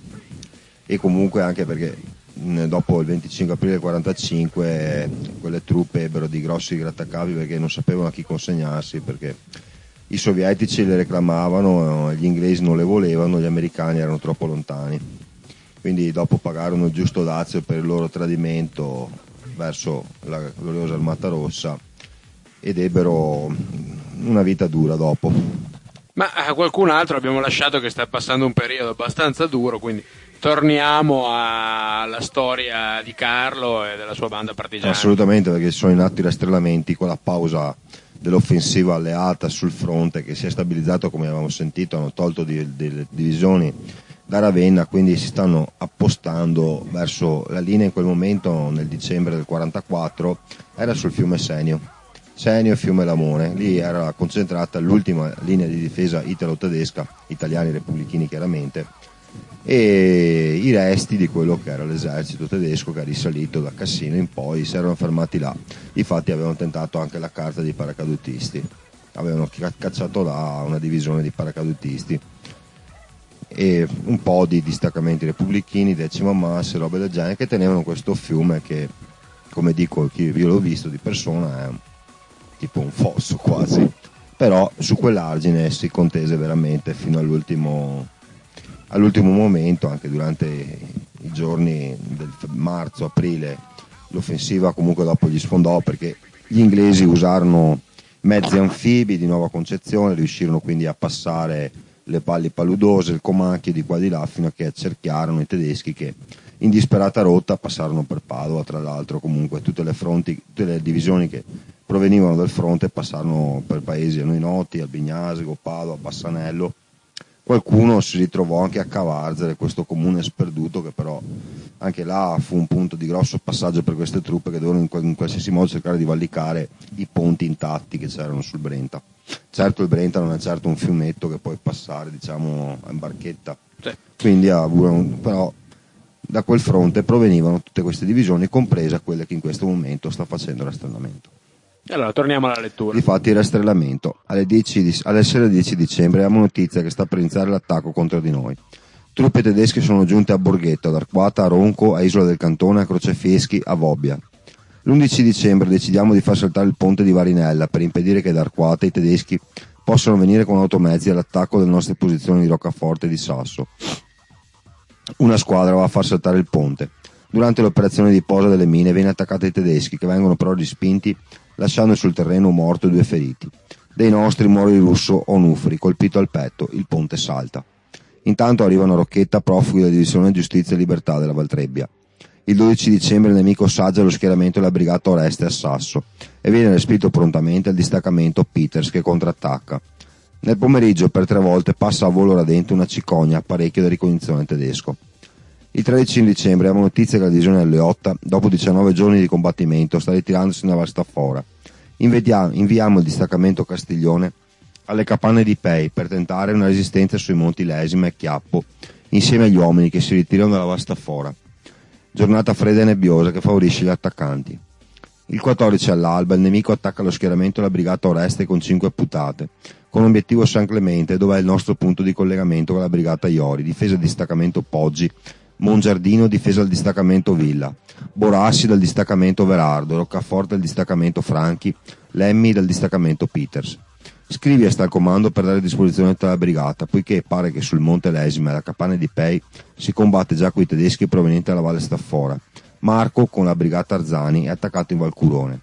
e comunque anche perché dopo il venticinque aprile del quarantacinque quelle truppe ebbero di grossi grattacapi perché non sapevano a chi consegnarsi, perché i sovietici le reclamavano, gli inglesi non le volevano, gli americani erano troppo lontani, quindi dopo pagarono il giusto dazio per il loro tradimento verso la gloriosa Armata Rossa ed ebbero una vita dura dopo. Ma a qualcun altro abbiamo lasciato che sta passando un periodo abbastanza duro, quindi torniamo alla storia di Carlo e della sua banda partigiana. Assolutamente, perché sono in atto i rastrellamenti con la pausa dell'offensiva alleata sul fronte che si è stabilizzato, come avevamo sentito, hanno tolto delle divisioni da Ravenna, quindi si stanno appostando verso la linea. In quel momento, nel dicembre del quarantaquattro, era sul fiume Senio, Senio e fiume Lamone, lì era concentrata l'ultima linea di difesa italo-tedesca, italiani repubblichini chiaramente, e i resti di quello che era l'esercito tedesco che è risalito da Cassino in poi si erano fermati là. Infatti avevano tentato anche la carta di paracadutisti, avevano cacciato là una divisione di paracadutisti e un po' di distaccamenti repubblichini, decima massa e robe del genere, che tenevano questo fiume che, come dico, io l'ho visto di persona, è tipo un fosso quasi, però su quell'argine si contese veramente fino all'ultimo all'ultimo momento, anche durante i giorni del marzo-aprile. L'offensiva comunque dopo gli sfondò perché gli inglesi usarono mezzi anfibi di nuova concezione, riuscirono quindi a passare le palli paludose, il Comacchio di qua di là, fino a che accerchiarono i tedeschi che in disperata rotta passarono per Padova. Tra l'altro comunque tutte le fronti, tutte le divisioni che provenivano dal fronte passarono per paesi a noi noti, Albignasego, Padova, Bassanello. Qualcuno si ritrovò anche a Cavarzere, questo comune sperduto, che però anche là fu un punto di grosso passaggio per queste truppe che dovevano in qualsiasi modo cercare di valicare i ponti intatti che c'erano sul Brenta. Certo il Brenta non è certo un fiumetto che puoi passare, diciamo, in barchetta, sì. Quindi però da quel fronte provenivano tutte queste divisioni, compresa quelle che in questo momento sta facendo il rastrellamento. Allora torniamo alla lettura. Difatti il rastrellamento alle, dieci di, alle sere dieci dicembre abbiamo notizia che sta per iniziare l'attacco contro di noi. Truppe tedesche sono giunte a Borghetto, ad Arquata, a Ronco, a Isola del Cantone, a Crocefieschi, a Vobbia. L'undici dicembre decidiamo di far saltare il ponte di Varinella per impedire che da Arquata i tedeschi possono venire con automezzi all'attacco delle nostre posizioni di Roccaforte e di Sasso. Una squadra va a far saltare il ponte. Durante l'operazione di posa delle mine viene attaccata ai tedeschi, che vengono però respinti, lasciando sul terreno un morto e due feriti. Dei nostri muore il russo Onufri, colpito al petto, il ponte salta. Intanto arrivano a Rocchetta profughi della divisione Giustizia e Libertà della Valtrebbia. Il dodici dicembre il nemico assaggia lo schieramento della brigata Oreste a Sasso e viene respinto prontamente al distaccamento Peters, che contrattacca. Nel pomeriggio per tre volte passa a volo radente una cicogna, apparecchio da ricognizione tedesco. Il tredici dicembre abbiamo notizia che la divisione Alleotta, dopo diciannove giorni di combattimento, sta ritirandosi nella Val Staffora. Invidiamo, inviamo il distaccamento Castiglione alle capanne di Pei per tentare una resistenza sui monti Lesima e Chiappo, insieme agli uomini che si ritirano dalla Val Staffora. Giornata fredda e nebbiosa che favorisce gli attaccanti. Il quattordici all'alba il nemico attacca lo schieramento della brigata Oreste con cinque putate, con obiettivo San Clemente, dove è il nostro punto di collegamento con la brigata Iori, difesa del distaccamento Poggi, Mongiardino difesa del distaccamento Villa, Borassi dal distaccamento Verardo, Roccaforte dal distaccamento Franchi, Lemmi dal distaccamento Peters. Scrivia sta al comando per dare disposizione alla brigata, poiché pare che sul monte Lesima e alla capanna di Pei si combatte già coi tedeschi provenienti dalla Valle Staffora. Marco, con la brigata Arzani, è attaccato in Valcurone.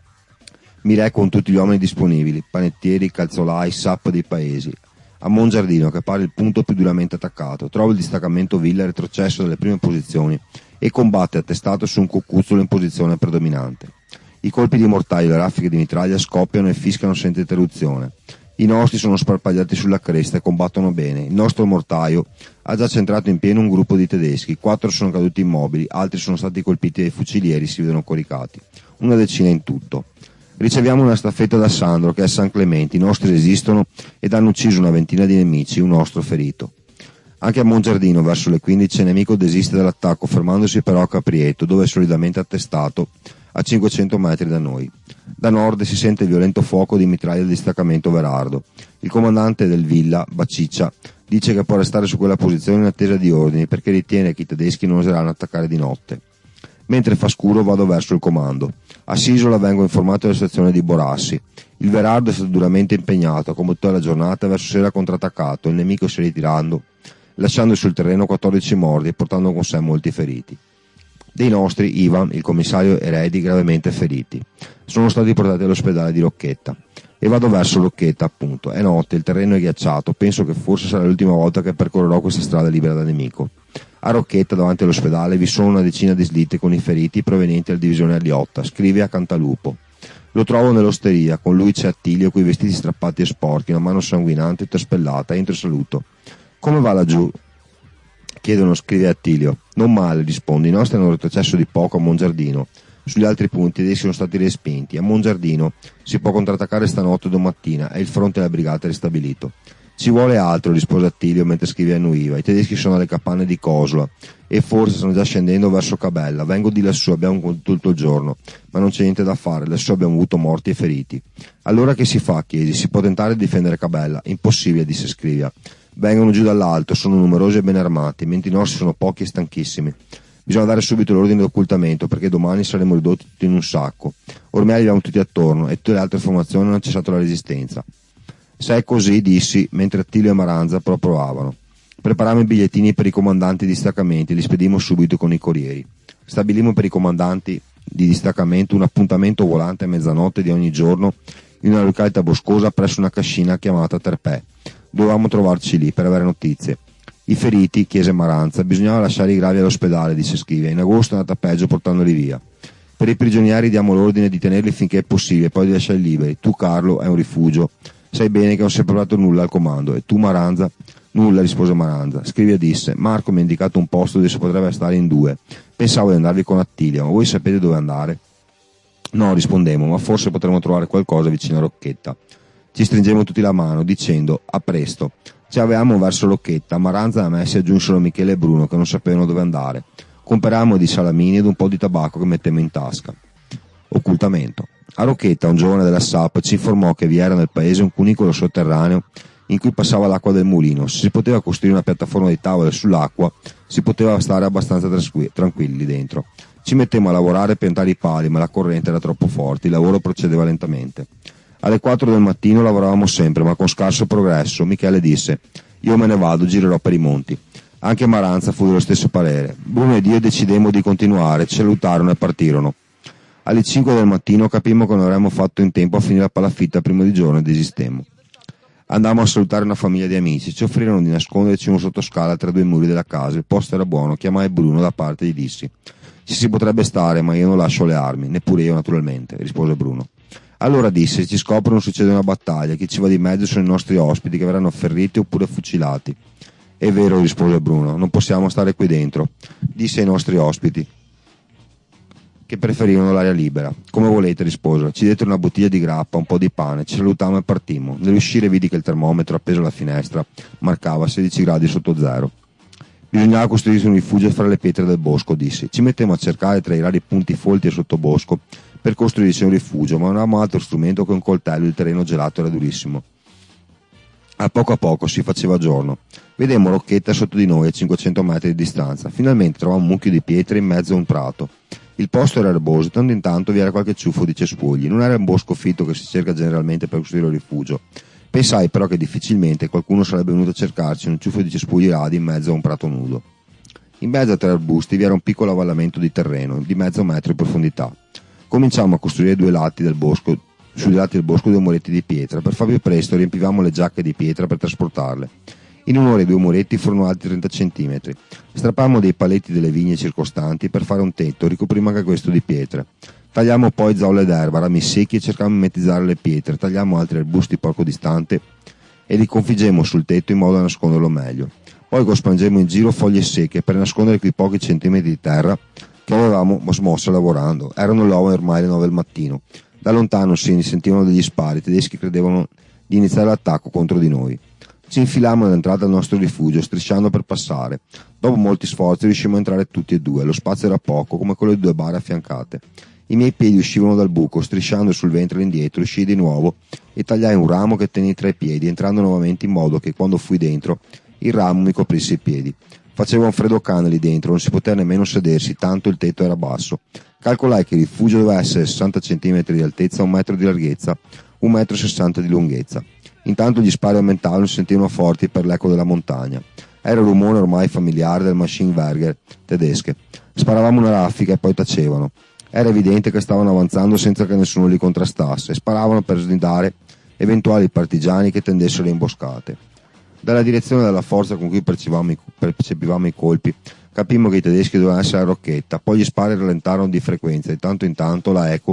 Mirè con tutti gli uomini disponibili, panettieri, calzolai, sap dei paesi. A Mongiardino, che pare il punto più duramente attaccato, trova il distaccamento Villa retrocesso dalle prime posizioni e combatte attestato su un cocuzzolo in posizione predominante. I colpi di mortaio e le raffiche di mitraglia scoppiano e fischiano senza interruzione. I nostri sono sparpagliati sulla cresta e combattono bene. Il nostro mortaio ha già centrato in pieno un gruppo di tedeschi, quattro sono caduti immobili, altri sono stati colpiti dai fucilieri, si vedono coricati. Una decina in tutto. Riceviamo una staffetta da Sandro, che è a San Clemente, i nostri resistono ed hanno ucciso una ventina di nemici, un nostro ferito. Anche a Mongiardino, verso le quindici, il nemico desiste dall'attacco, fermandosi però a Caprieto, dove è solidamente attestato a cinquecento metri da noi. Da nord si sente il violento fuoco di mitraglia del distaccamento Verardo. Il comandante del Villa, Baciccia, dice che può restare su quella posizione in attesa di ordini, perché ritiene che i tedeschi non oseranno attaccare di notte. Mentre fa scuro vado verso il comando. A Sisola vengo informato della situazione di Borassi. Il Verardo è stato duramente impegnato, come tutta la giornata, verso sera ha contrattaccato, il nemico si è ritirando, lasciando sul terreno quattordici morti e portando con sé molti feriti. Dei nostri, Ivan, il commissario Eredi, gravemente feriti. Sono stati portati all'ospedale di Rocchetta. E vado verso Rocchetta, appunto. È notte, il terreno è ghiacciato, penso che forse sarà l'ultima volta che percorrerò questa strada libera dal nemico. A Rocchetta, davanti all'ospedale, vi sono una decina di slitte con i feriti provenienti dalla divisione Aliotta. Scrive a Cantalupo. Lo trovo nell'osteria, con lui c'è Attilio coi vestiti strappati e sporchi, una mano sanguinante, tutta spellata. Entro e saluto. Come va laggiù? Chiedono, scrive Attilio. Non male, risponde. I nostri hanno retrocesso di poco a Mongiardino. Sugli altri punti essi sono stati respinti. A Mongiardino si può contrattaccare stanotte o domattina e il fronte della brigata è ristabilito. Ci vuole altro, rispose Attilio mentre scrive a Nuiva. I tedeschi sono alle capanne di Cosola e forse stanno già scendendo verso Cabella. Vengo di lassù, abbiamo tutto il giorno, ma non c'è niente da fare, lassù abbiamo avuto morti e feriti. Allora che si fa? Chiesi. Si può tentare di difendere Cabella? Impossibile, disse Scrivia. Vengono giù dall'alto, sono numerosi e ben armati, mentre i nostri sono pochi e stanchissimi. Bisogna dare subito l'ordine di occultamento, perché domani saremo ridotti tutti in un sacco. Ormai li abbiamo tutti attorno e tutte le altre formazioni hanno cessato la resistenza. Se è così, dissi, mentre Attilio e Maranza provavano. Preparammo i bigliettini per i comandanti di distaccamenti e li spedimmo subito con i corrieri. Stabilimmo per i comandanti di distaccamento un appuntamento volante a mezzanotte di ogni giorno in una località boscosa presso una cascina chiamata Terpè. Dovevamo trovarci lì per avere notizie. I feriti, chiese Maranza, bisognava lasciare i gravi all'ospedale, disse Scrivia. In agosto è andata peggio portandoli via. Per i prigionieri diamo l'ordine di tenerli finché è possibile, poi di lasciarli liberi. Tu, Carlo, è un rifugio. Sai bene che non si è preparato nulla al comando. E tu, Maranza? Nulla, rispose Maranza. Scrivia disse, Marco mi ha indicato un posto dove si potrebbe stare in due. Pensavo di andarvi con Attilio, ma voi sapete dove andare? No, rispondemmo, ma forse potremmo trovare qualcosa vicino a Rocchetta. Ci stringemmo tutti la mano, dicendo, a presto. Ci avevamo verso Rocchetta, Maranza e a me si aggiunsero Michele e Bruno, che non sapevano dove andare. Comperammo di salamini ed un po' di tabacco che mettemmo in tasca. Occultamento. A Rocchetta un giovane della S A P ci informò che vi era nel paese un cunicolo sotterraneo in cui passava l'acqua del mulino. Se si poteva costruire una piattaforma di tavole sull'acqua, si poteva stare abbastanza tranquilli dentro. Ci mettemmo a lavorare e piantare i pali, ma la corrente era troppo forte, il lavoro procedeva lentamente. Alle quattro del mattino lavoravamo sempre, ma con scarso progresso. Michele disse: io me ne vado, girerò per i monti. Anche Maranza fu dello stesso parere. Bruno ed io decidemmo di continuare, ci salutarono e partirono. Alle cinque del mattino capimmo che non avremmo fatto in tempo a finire la palafitta prima di giorno e desistemmo. Andammo a salutare una famiglia di amici, ci offrirono di nasconderci in un sottoscala tra due muri della casa, il posto era buono, chiamai Bruno da parte e gli dissi: ci si potrebbe stare, ma io non lascio le armi, neppure io naturalmente, rispose Bruno. Allora disse: se ci scoprono succede una battaglia, chi ci va di mezzo sono i nostri ospiti che verranno feriti oppure fucilati. È vero, rispose Bruno, non possiamo stare qui dentro, disse ai nostri ospiti, che preferivano l'aria libera. Come volete, risposero. Ci diedero una bottiglia di grappa, un po' di pane, ci salutammo e partimmo. Nell'uscire vidi che il termometro appeso alla finestra marcava sedici gradi sotto zero. Bisognava costruirsi un rifugio fra le pietre del bosco, dissi. Ci mettemmo a cercare tra i rari punti folti e sottobosco per costruirci un rifugio, ma non avevamo altro strumento che un coltello, il terreno gelato era durissimo. A poco a poco si faceva giorno. Vedemmo Rocchetta sotto di noi a cinquecento metri di distanza. Finalmente trovammo un mucchio di pietre in mezzo a un prato. Il posto era erboso, tanto in tanto vi era qualche ciuffo di cespugli. Non era un bosco fitto che si cerca generalmente per costruire un rifugio. Pensai però che difficilmente qualcuno sarebbe venuto a cercarci un ciuffo di cespugli radi in mezzo a un prato nudo. In mezzo a tre arbusti vi era un piccolo avvallamento di terreno di mezzo metro di profondità. Cominciamo a costruire due lati del bosco, sui lati del bosco due muretti di pietra. Per far più presto riempivamo le giacche di pietra per trasportarle. In un'ora i due muretti furono alti trenta centimetri. Strappammo dei paletti delle vigne circostanti per fare un tetto, ricoprimmo anche questo di pietre. Tagliammo poi zolle d'erba, rami secchi e cercammo di mimetizzare le pietre. Tagliammo altri arbusti poco distante e li configgemmo sul tetto in modo da nasconderlo meglio. Poi cospangemmo in giro foglie secche per nascondere quei pochi centimetri di terra che avevamo smosso lavorando. Erano le ormai le nove del mattino. Da lontano si sentivano degli spari, i tedeschi credevano di iniziare l'attacco contro di noi. Ci infilammo all'entrata del nostro rifugio, strisciando per passare. Dopo molti sforzi riuscimmo a entrare tutti e due, lo spazio era poco, come quello di due bare affiancate. I miei piedi uscivano dal buco, strisciando sul ventre all'indietro, uscii di nuovo e tagliai un ramo che tenii tra i piedi, entrando nuovamente in modo che quando fui dentro il ramo mi coprisse i piedi. Faceva un freddo cane lì dentro, non si poteva nemmeno sedersi, tanto il tetto era basso. Calcolai che il rifugio doveva essere sessanta centimetri di altezza, un metro di larghezza, un metro e sessanta di lunghezza. Intanto gli spari aumentavano e si sentivano forti per l'eco della montagna. Era il rumore ormai familiare del Maschinenwerfer tedesche. Sparavamo una raffica e poi tacevano. Era evidente che stavano avanzando senza che nessuno li contrastasse. Sparavano per snidare eventuali partigiani che tendessero le imboscate. Dalla direzione della forza con cui percepivamo i, percepivamo i colpi, capimmo che i tedeschi dovevano essere a Rocchetta. Poi gli spari rallentarono di frequenza e di tanto in tanto la eco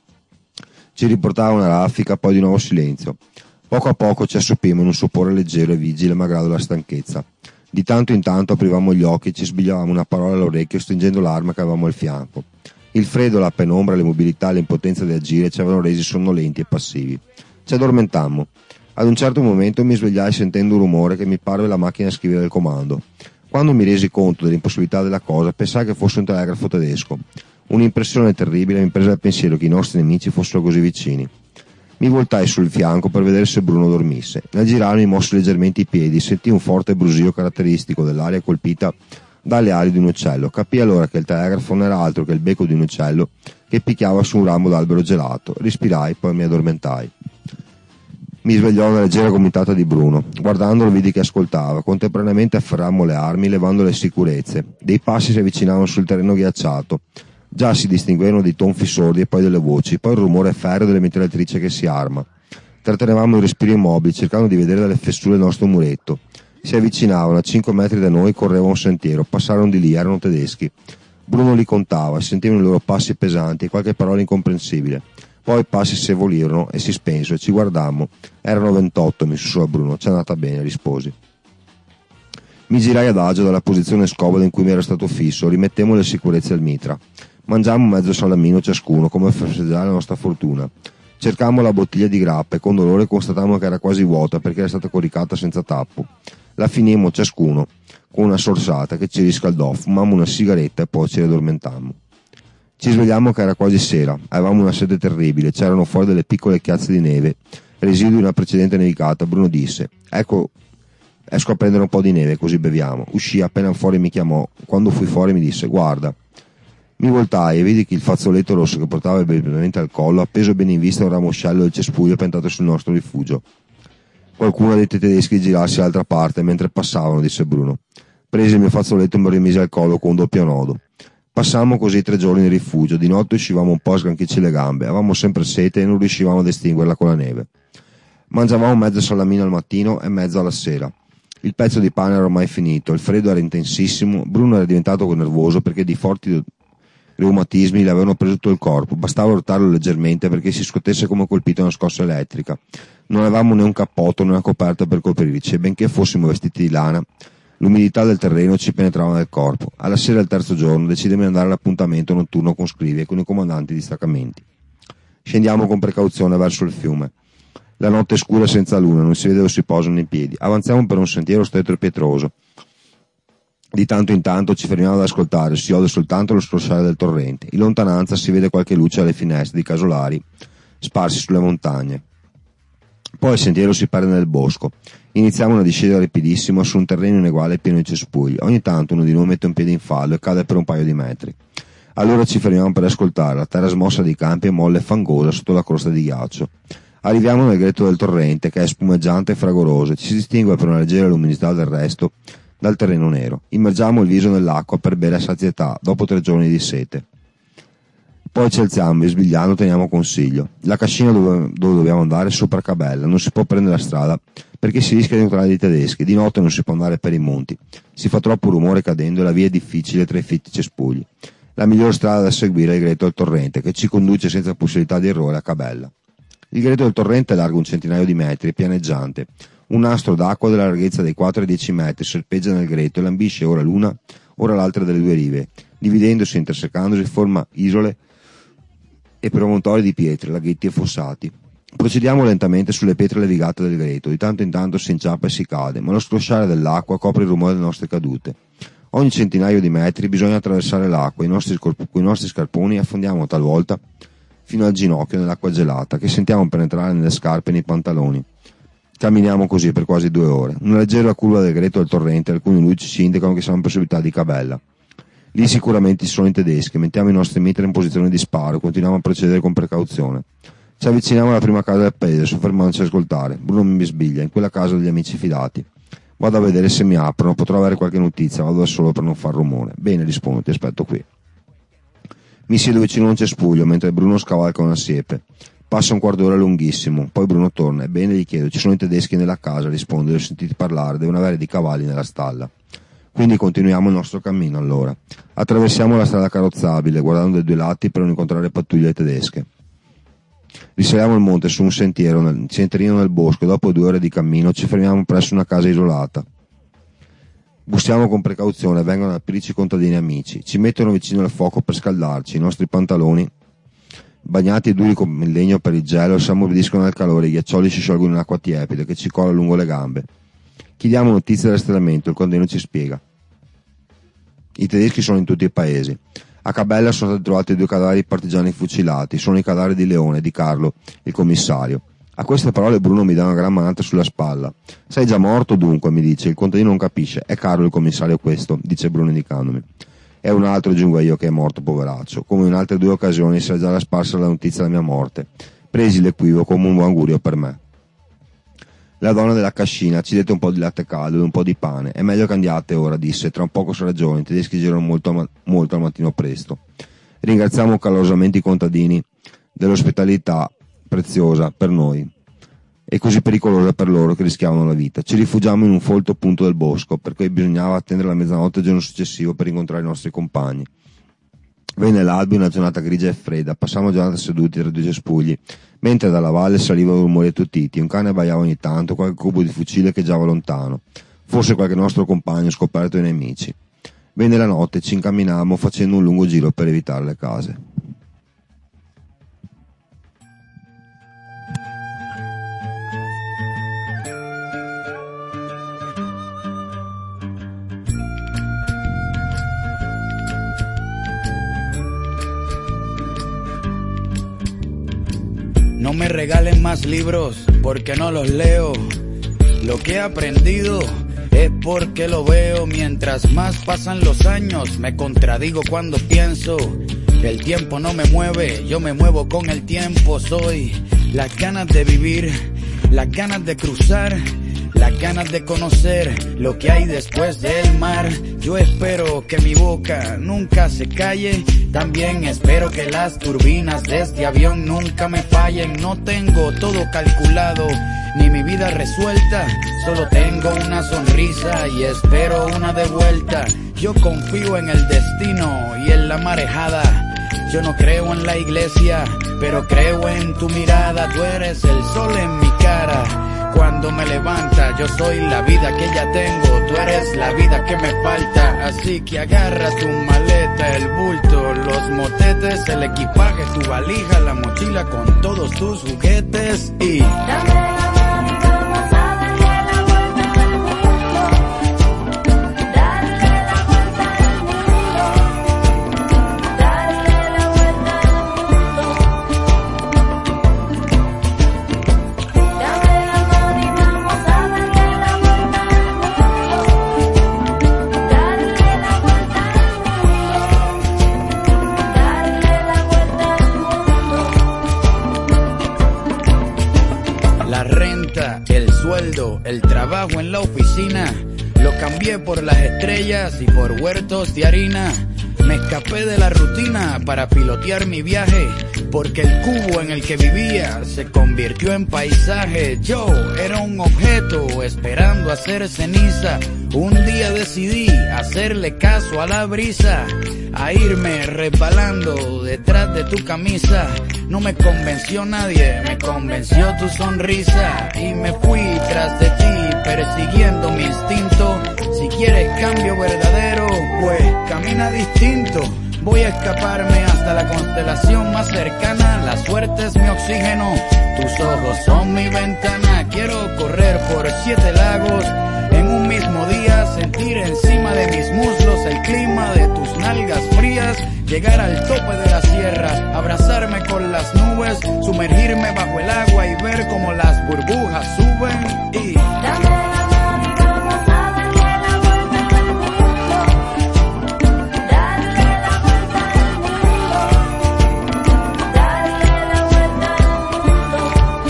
ci riportava una raffica, poi di nuovo silenzio. Poco a poco ci assopimmo in un sopore leggero e vigile malgrado la stanchezza. Di tanto in tanto aprivamo gli occhi e ci sbigliavamo una parola all'orecchio stringendo l'arma che avevamo al fianco. Il freddo, la penombra, l'immobilità e l'impotenza di agire ci avevano resi sonnolenti e passivi. Ci addormentammo. Ad un certo momento mi svegliai sentendo un rumore che mi parve la macchina a scrivere il comando. Quando mi resi conto dell'impossibilità della cosa, pensai che fosse un telegrafo tedesco. Un'impressione terribile mi prese al pensiero che i nostri nemici fossero così vicini. Mi voltai sul fianco per vedere se Bruno dormisse. Nel girarmi mossi leggermente i piedi, sentii un forte brusio caratteristico dell'aria colpita dalle ali di un uccello. Capii allora che il telegrafo non era altro che il becco di un uccello che picchiava su un ramo d'albero gelato. Respirai, poi mi addormentai. Mi svegliò una leggera gomitata di Bruno. Guardandolo vidi che ascoltava. Contemporaneamente afferrammo le armi, levando le sicurezze. Dei passi si avvicinavano sul terreno ghiacciato. Già si distinguevano dei tonfi sordi e poi delle voci, poi il rumore ferreo delle mitragliatrici che si arma. Trattenevamo il respiro immobili, cercando di vedere dalle fessure il nostro muretto. Si avvicinavano, a cinque metri da noi correva un sentiero, passarono di lì, erano tedeschi. Bruno li contava, sentivano i loro passi pesanti e qualche parola incomprensibile. Poi i passi si evoluirono e si spensero e ci guardammo. Erano ventotto, mi sussurrò Bruno. C'è andata bene, risposi. Mi girai adagio dalla posizione scomoda in cui mi era stato fisso, rimettemmo le sicurezze al mitra. Mangiammo mezzo salamino ciascuno, come per festeggiare la nostra fortuna. Cercammo la bottiglia di grappa e con dolore constatammo che era quasi vuota perché era stata coricata senza tappo. La finimmo ciascuno con una sorsata che ci riscaldò, fumammo una sigaretta e poi ci addormentammo. Ci svegliammo che era quasi sera, avevamo una sete terribile, c'erano fuori delle piccole chiazze di neve, residui di una precedente nevicata. Bruno disse: ecco, esco a prendere un po' di neve così beviamo. Uscì, appena fuori mi chiamò. Quando fui fuori mi disse: guarda. Mi voltai e vidi che il fazzoletto rosso che portava brevemente al collo, appeso bene in vista a un ramoscello del cespuglio piantato sul nostro rifugio. Qualcuno dei tedeschi girarsi all'altra parte mentre passavano, disse Bruno. Presi il mio fazzoletto e me lo rimisi al collo con un doppio nodo. Passammo così tre giorni in rifugio. Di notte uscivamo un po' a sgranchirci le gambe, avevamo sempre sete e non riuscivamo ad estinguerla con la neve. Mangiavamo mezzo salamino al mattino e mezzo alla sera. Il pezzo di pane era ormai finito, il freddo era intensissimo, Bruno era diventato nervoso perché di forti reumatismi le avevano preso tutto il corpo, bastava urtarlo leggermente perché si scottesse come colpito da una scossa elettrica. Non avevamo né un cappotto né una coperta per coprirci e benché fossimo vestiti di lana, l'umidità del terreno ci penetrava nel corpo. Alla sera del terzo giorno decidemmo di andare all'appuntamento notturno con Scrivi e con i comandanti di staccamenti. Scendiamo con precauzione verso il fiume. La notte è scura senza luna, non si vede dove si posano in piedi. Avanziamo per un sentiero stretto e pietroso. Di tanto in tanto ci fermiamo ad ascoltare, si ode soltanto lo scrosciare del torrente. In lontananza si vede qualche luce alle finestre di casolari sparsi sulle montagne. Poi il sentiero si perde nel bosco. Iniziamo una discesa rapidissima su un terreno ineguale pieno di cespugli. Ogni tanto uno di noi mette un piede in fallo e cade per un paio di metri. Allora ci fermiamo per ascoltare. La terra smossa dei campi è molle e fangosa sotto la crosta di ghiaccio. Arriviamo nel gretto del torrente, che è spumeggiante e fragoroso, ci si distingue per una leggera luminosità del resto dal terreno nero. Immergiamo il viso nell'acqua per bere a sazietà, dopo tre giorni di sete. Poi ci alziamo e sbigliando teniamo consiglio. La cascina dove, dove dobbiamo andare è sopra Cabella, non si può prendere la strada perché si rischia di incontrare i tedeschi, di notte non si può andare per i monti, si fa troppo rumore cadendo e la via è difficile tra i fitti cespugli. La migliore strada da seguire è il gretto del torrente, che ci conduce senza possibilità di errore a Cabella. Il gretto del torrente è largo un centinaio di metri e pianeggiante. Un nastro d'acqua della larghezza dei quattro ai dieci metri serpeggia nel gretto e lambisce ora l'una, ora l'altra delle due rive, dividendosi e intersecandosi forma isole e promontori di pietre, laghetti e fossati. Procediamo lentamente sulle pietre levigate del gretto, di tanto in tanto si inciampa e si cade, ma lo scrosciare dell'acqua copre il rumore delle nostre cadute. Ogni centinaio di metri bisogna attraversare l'acqua, i nostri, scorp- con i nostri scarponi affondiamo talvolta fino al ginocchio nell'acqua gelata, che sentiamo penetrare nelle scarpe e nei pantaloni. Camminiamo così per quasi due ore. Una leggera curva del gretto del torrente, alcune luci ci indicano che siamo in possibilità di Cabella. Lì sicuramente ci sono i tedeschi, mettiamo i nostri mitra in posizione di sparo e continuiamo a procedere con precauzione. Ci avviciniamo alla prima casa del paese, soffermandoci ad ascoltare. Bruno mi bisbiglia, in quella casa degli amici fidati. Vado a vedere se mi aprono, potrò avere qualche notizia, vado da solo per non far rumore. Bene, rispondo, ti aspetto qui. Mi siedo vicino a un cespuglio mentre Bruno scavalca una siepe. Passa un quarto d'ora lunghissimo, poi Bruno torna. Ebbene, gli chiedo, ci sono i tedeschi nella casa? Risponde, li ho sentiti parlare, devono avere dei cavalli nella stalla. Quindi continuiamo il nostro cammino allora. Attraversiamo la strada carrozzabile, guardando dai due lati per non incontrare pattuglie tedesche. Risaliamo il monte su un sentiero, nel centrino nel bosco, e dopo due ore di cammino ci fermiamo presso una casa isolata. Bussiamo con precauzione, vengono ad aprirci contadini amici. Ci mettono vicino al fuoco per scaldarci, i nostri pantaloni, bagnati e duri come il legno per il gelo, si ammorbidiscono al calore, i ghiaccioli si sciolgono in acqua tiepida che ci cola lungo le gambe. Chiediamo notizie dell'astellamento, il contadino ci spiega. I tedeschi sono in tutti i paesi. A Cabella sono stati trovati due cadaveri partigiani fucilati, sono i cadaveri di Leone e di Carlo, il commissario. A queste parole Bruno mi dà una gran manata sulla spalla. Sei già morto dunque, mi dice, il contadino non capisce. È Carlo il commissario questo, dice Bruno indicandomi. È un altro, aggiungo io, che è morto, poveraccio. Come in altre due occasioni si è già sparsa la notizia della mia morte. Presi l'equivoco come un buon augurio per me. La donna della cascina ci dette un po' di latte caldo e un po' di pane. È meglio che andiate ora, disse, tra un poco sa ragione, i tedeschi girano molto, molto al mattino presto. Ringraziamo calorosamente i contadini dell'ospitalità preziosa per noi e così pericolosa per loro che rischiavano la vita. Ci rifugiamo in un folto punto del bosco, per cui bisognava attendere la mezzanotte del giorno successivo per incontrare i nostri compagni. Venne l'alba, una giornata grigia e fredda, passammo la giornata seduti tra due cespugli, mentre dalla valle salivano rumori attutiti, un cane abbaiava ogni tanto, qualche cubo di fucile echeggiava lontano, forse qualche nostro compagno scoperto dai nemici. Venne la notte, ci incamminammo facendo un lungo giro per evitare le case. No me regalen más libros porque no los leo. Lo que he aprendido es porque lo veo mientras más pasan los años. Me contradigo cuando pienso que el tiempo no me mueve, yo me muevo con el tiempo. Soy las ganas de vivir, las ganas de cruzar, las ganas de conocer lo que hay después del mar. Yo espero que mi boca nunca se calle, también espero que las turbinas de este avión nunca me fallen. No tengo todo calculado, ni mi vida resuelta, solo tengo una sonrisa y espero una de vuelta. Yo confío en el destino y en la marejada. Yo no creo en la iglesia, pero creo en tu mirada. Tú eres el sol en mi cara cuando me levanta. Yo soy la vida que ya tengo, tú eres la vida que me falta. Así que agarra tu maleta, el bulto, los motetes, el equipaje, tu valija, la mochila con todos tus juguetes y... Dame la mano y vamos a darle la vuelta al mundo. Darle la vuelta al mundo. Darle la vuelta al mundo. Dame la mano y vamos a darle la vuelta al mundo. Darle la vuelta al mundo. Darle la vuelta al mundo. La renta, el sueldo, el trabajo en la oficina, lo cambié por las estrellas y por huertos de harina. Me escapé de la rutina para pilotear mi viaje, porque el cubo en el que vivía se convirtió en paisaje. Yo era un objeto esperando a ser ceniza. Un día decidí hacerle caso a la brisa, a irme resbalando detrás de tu camisa. No me convenció nadie, me convenció tu sonrisa, y me fui tras de ti persiguiendo mi instinto. Si quieres cambio verdadero, pues camina distinto. Voy a escaparme hasta la constelación más cercana. La suerte es mi oxígeno, tus ojos son mi ventana. Quiero correr por siete lagos en un mismo día, sentir encima de mis muslos el clima de tus nalgas frías, llegar al tope de la sierra, abrazarme con las nubes, sumergirme bajo el agua y ver cómo las burbujas suben y... Dame la mano y vamos a darle la vuelta al mundo. Darle la vuelta al mundo. Darle la vuelta al mundo.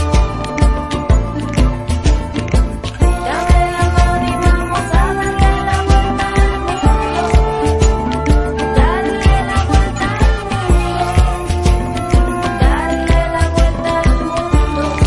Dame la mano y vamos a darle la vuelta al mundo. Darle la vuelta al mundo. Darle la vuelta al mundo.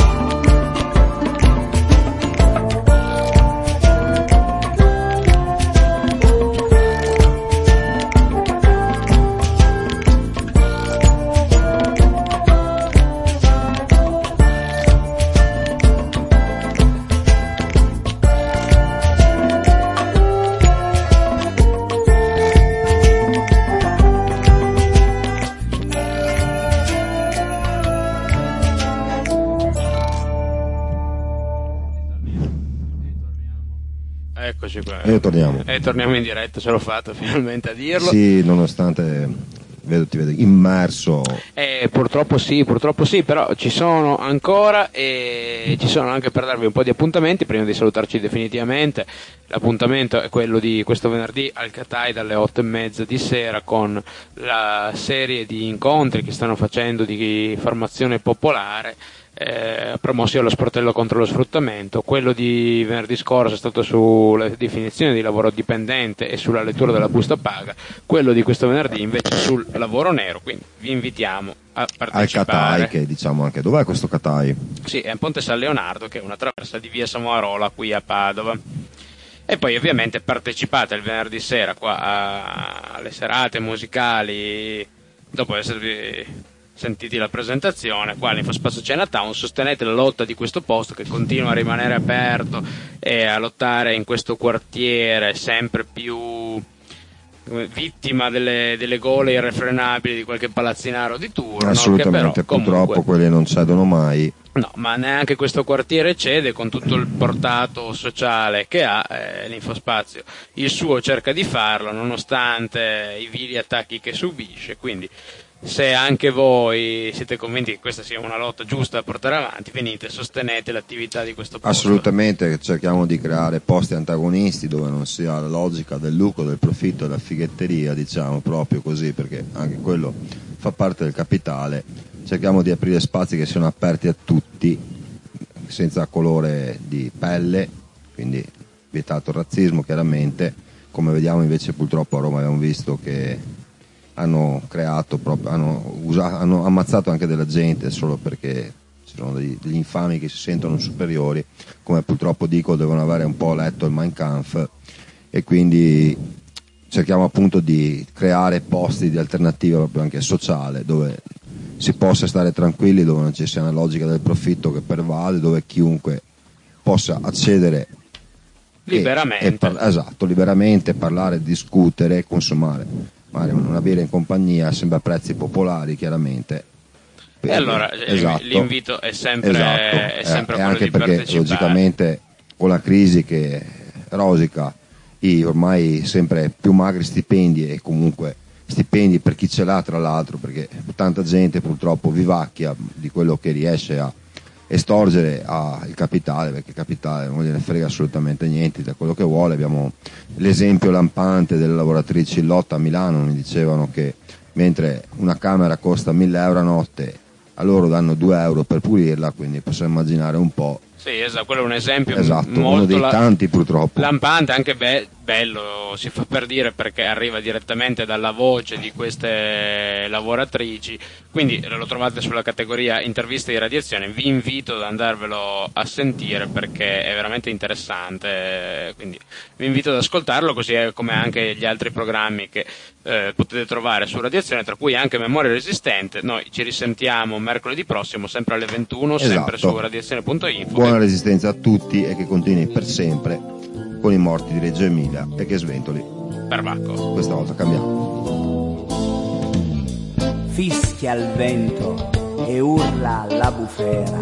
Eccoci qua. E torniamo. E torniamo in diretta, ce l'ho fatto finalmente a dirlo. Sì, nonostante vedo, ti vedo immerso. Eh, purtroppo sì, purtroppo sì, però ci sono ancora e ci sono anche per darvi un po' di appuntamenti prima di salutarci definitivamente. L'appuntamento è quello di questo venerdì al Catai dalle otto e mezza di sera con la serie di incontri che stanno facendo di formazione popolare. Eh, promossi allo sportello contro lo sfruttamento. Quello di venerdì scorso è stato sulla definizione di lavoro dipendente e sulla lettura della busta paga. Quello di questo venerdì invece sul lavoro nero, quindi vi invitiamo a partecipare. Al Catai, che diciamo anche dov'è questo Catai? Sì, è in Ponte San Leonardo, che è una traversa di via Samoarola qui a Padova. E poi ovviamente partecipate il venerdì sera qua a, alle serate musicali dopo esservi sentiti la presentazione qua all'Infospazio Chinatown. Sostenete la lotta di questo posto che continua a rimanere aperto e a lottare in questo quartiere sempre più vittima delle, delle gole irrefrenabili di qualche palazzinaro di turno. Assolutamente, che però, purtroppo comunque, quelli non cedono mai. No, ma neanche questo quartiere cede con tutto il portato sociale che ha eh, l'Infospazio. Il suo cerca di farlo nonostante i vili attacchi che subisce, quindi se anche voi siete convinti che questa sia una lotta giusta da portare avanti, venite, sostenete l'attività di questo posto. Assolutamente, cerchiamo di creare posti antagonisti dove non sia la logica del lucro, del profitto e della fighetteria, diciamo, proprio così, perché anche quello fa parte del capitale. Cerchiamo di aprire spazi che siano aperti a tutti, senza colore di pelle, quindi vietato il razzismo chiaramente. Come vediamo invece purtroppo a Roma abbiamo visto che hanno creato proprio, hanno, usato, hanno ammazzato anche della gente solo perché ci sono degli, degli infami che si sentono superiori, come purtroppo dico devono avere un po' letto il Mein Kampf, e quindi cerchiamo appunto di creare posti di alternativa proprio anche sociale, dove si possa stare tranquilli, dove non ci sia una logica del profitto che pervade, dove chiunque possa accedere liberamente, e, e par- esatto, liberamente parlare, discutere, consumare magari una birra in compagnia, sempre a prezzi popolari chiaramente. E allora esatto, l'invito è sempre, esatto, è sempre eh, quello anche di perché partecipare. Logicamente con la crisi che rosica i ormai sempre più magri stipendi, e comunque stipendi per chi ce l'ha tra l'altro, perché tanta gente purtroppo vivacchia di quello che riesce a estorgere al capitale, perché il capitale non gliene frega assolutamente niente da quello che vuole. Abbiamo l'esempio lampante delle lavoratrici in lotta a Milano, mi dicevano che mentre una camera costa mille euro a notte, a loro danno due euro per pulirla, quindi possiamo immaginare un po'. Sì, esatto, quello è un esempio esatto, molto uno dei la- tanti purtroppo. lampante, anche be- bello, si fa per dire, perché arriva direttamente dalla voce di queste lavoratrici, quindi lo trovate sulla categoria interviste di radiazione. Vi invito ad andarvelo a sentire perché è veramente interessante, quindi vi invito ad ascoltarlo, così come anche gli altri programmi che eh, potete trovare su Radiazione, tra cui anche Memoria Resistente. Noi ci risentiamo mercoledì prossimo sempre alle ventuno, Esatto. sempre su radiazione punto info. Buona resistenza a tutti e che continui per sempre con i morti di Reggio Emilia, e che sventoli. Perbacco. Questa volta cambiamo. Fischia il vento e urla la bufera,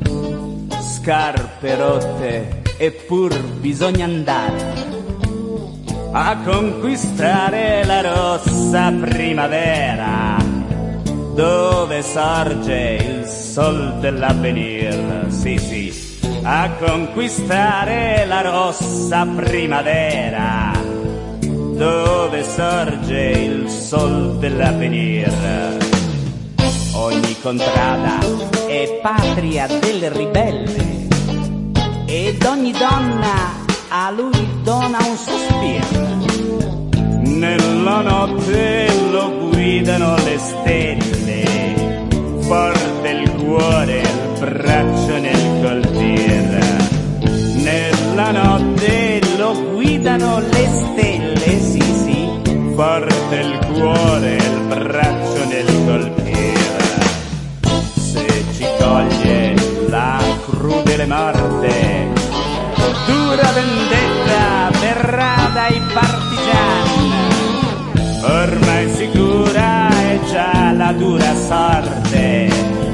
scarpe rotte eppur bisogna andare a conquistare la rossa primavera, dove sorge il sol dell'avvenir. Sì, sì, a conquistare la rossa primavera, dove sorge il sol dell'avvenir. Ogni contrada è patria del ribelle ed ogni donna a lui dona un sospiro. Nella notte lo guidano le stelle, forte il cuore, il braccio nel colpire. Nella notte lo guidano le stelle, sì sì, forte il cuore, il braccio nel colpire. Se ci coglie la crudele morte, dura vendetta verrà dai partigiani. Ormai sicura è già la dura sorte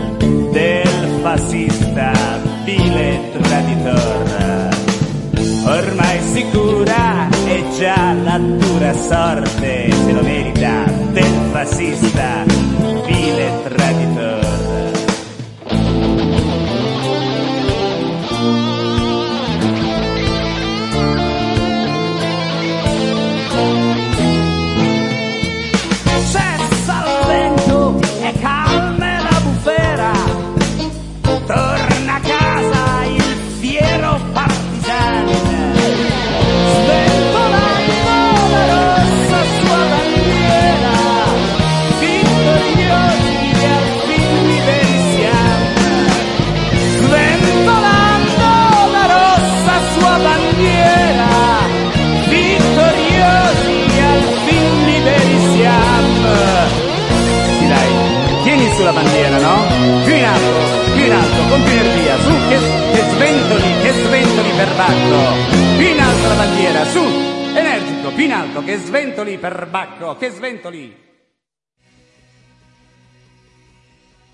del fascista vile traditor. Ormai sicura è già la dura sorte, se lo merita, del fascista vile traditor. Torna a casa il fiero partigiano, sventolando la rossa sua bandiera, vittoriosi al fin liberi siamo. Sventolando la rossa sua bandiera, vittoriosi al fin liberi siamo. Sì dai, tieni sulla bandiera, no? Più in alto! Più in alto, con più energia, su, che, che sventoli, che sventoli perbacco, più in alto la bandiera, su, energico, più in alto, che sventoli perbacco, che sventoli.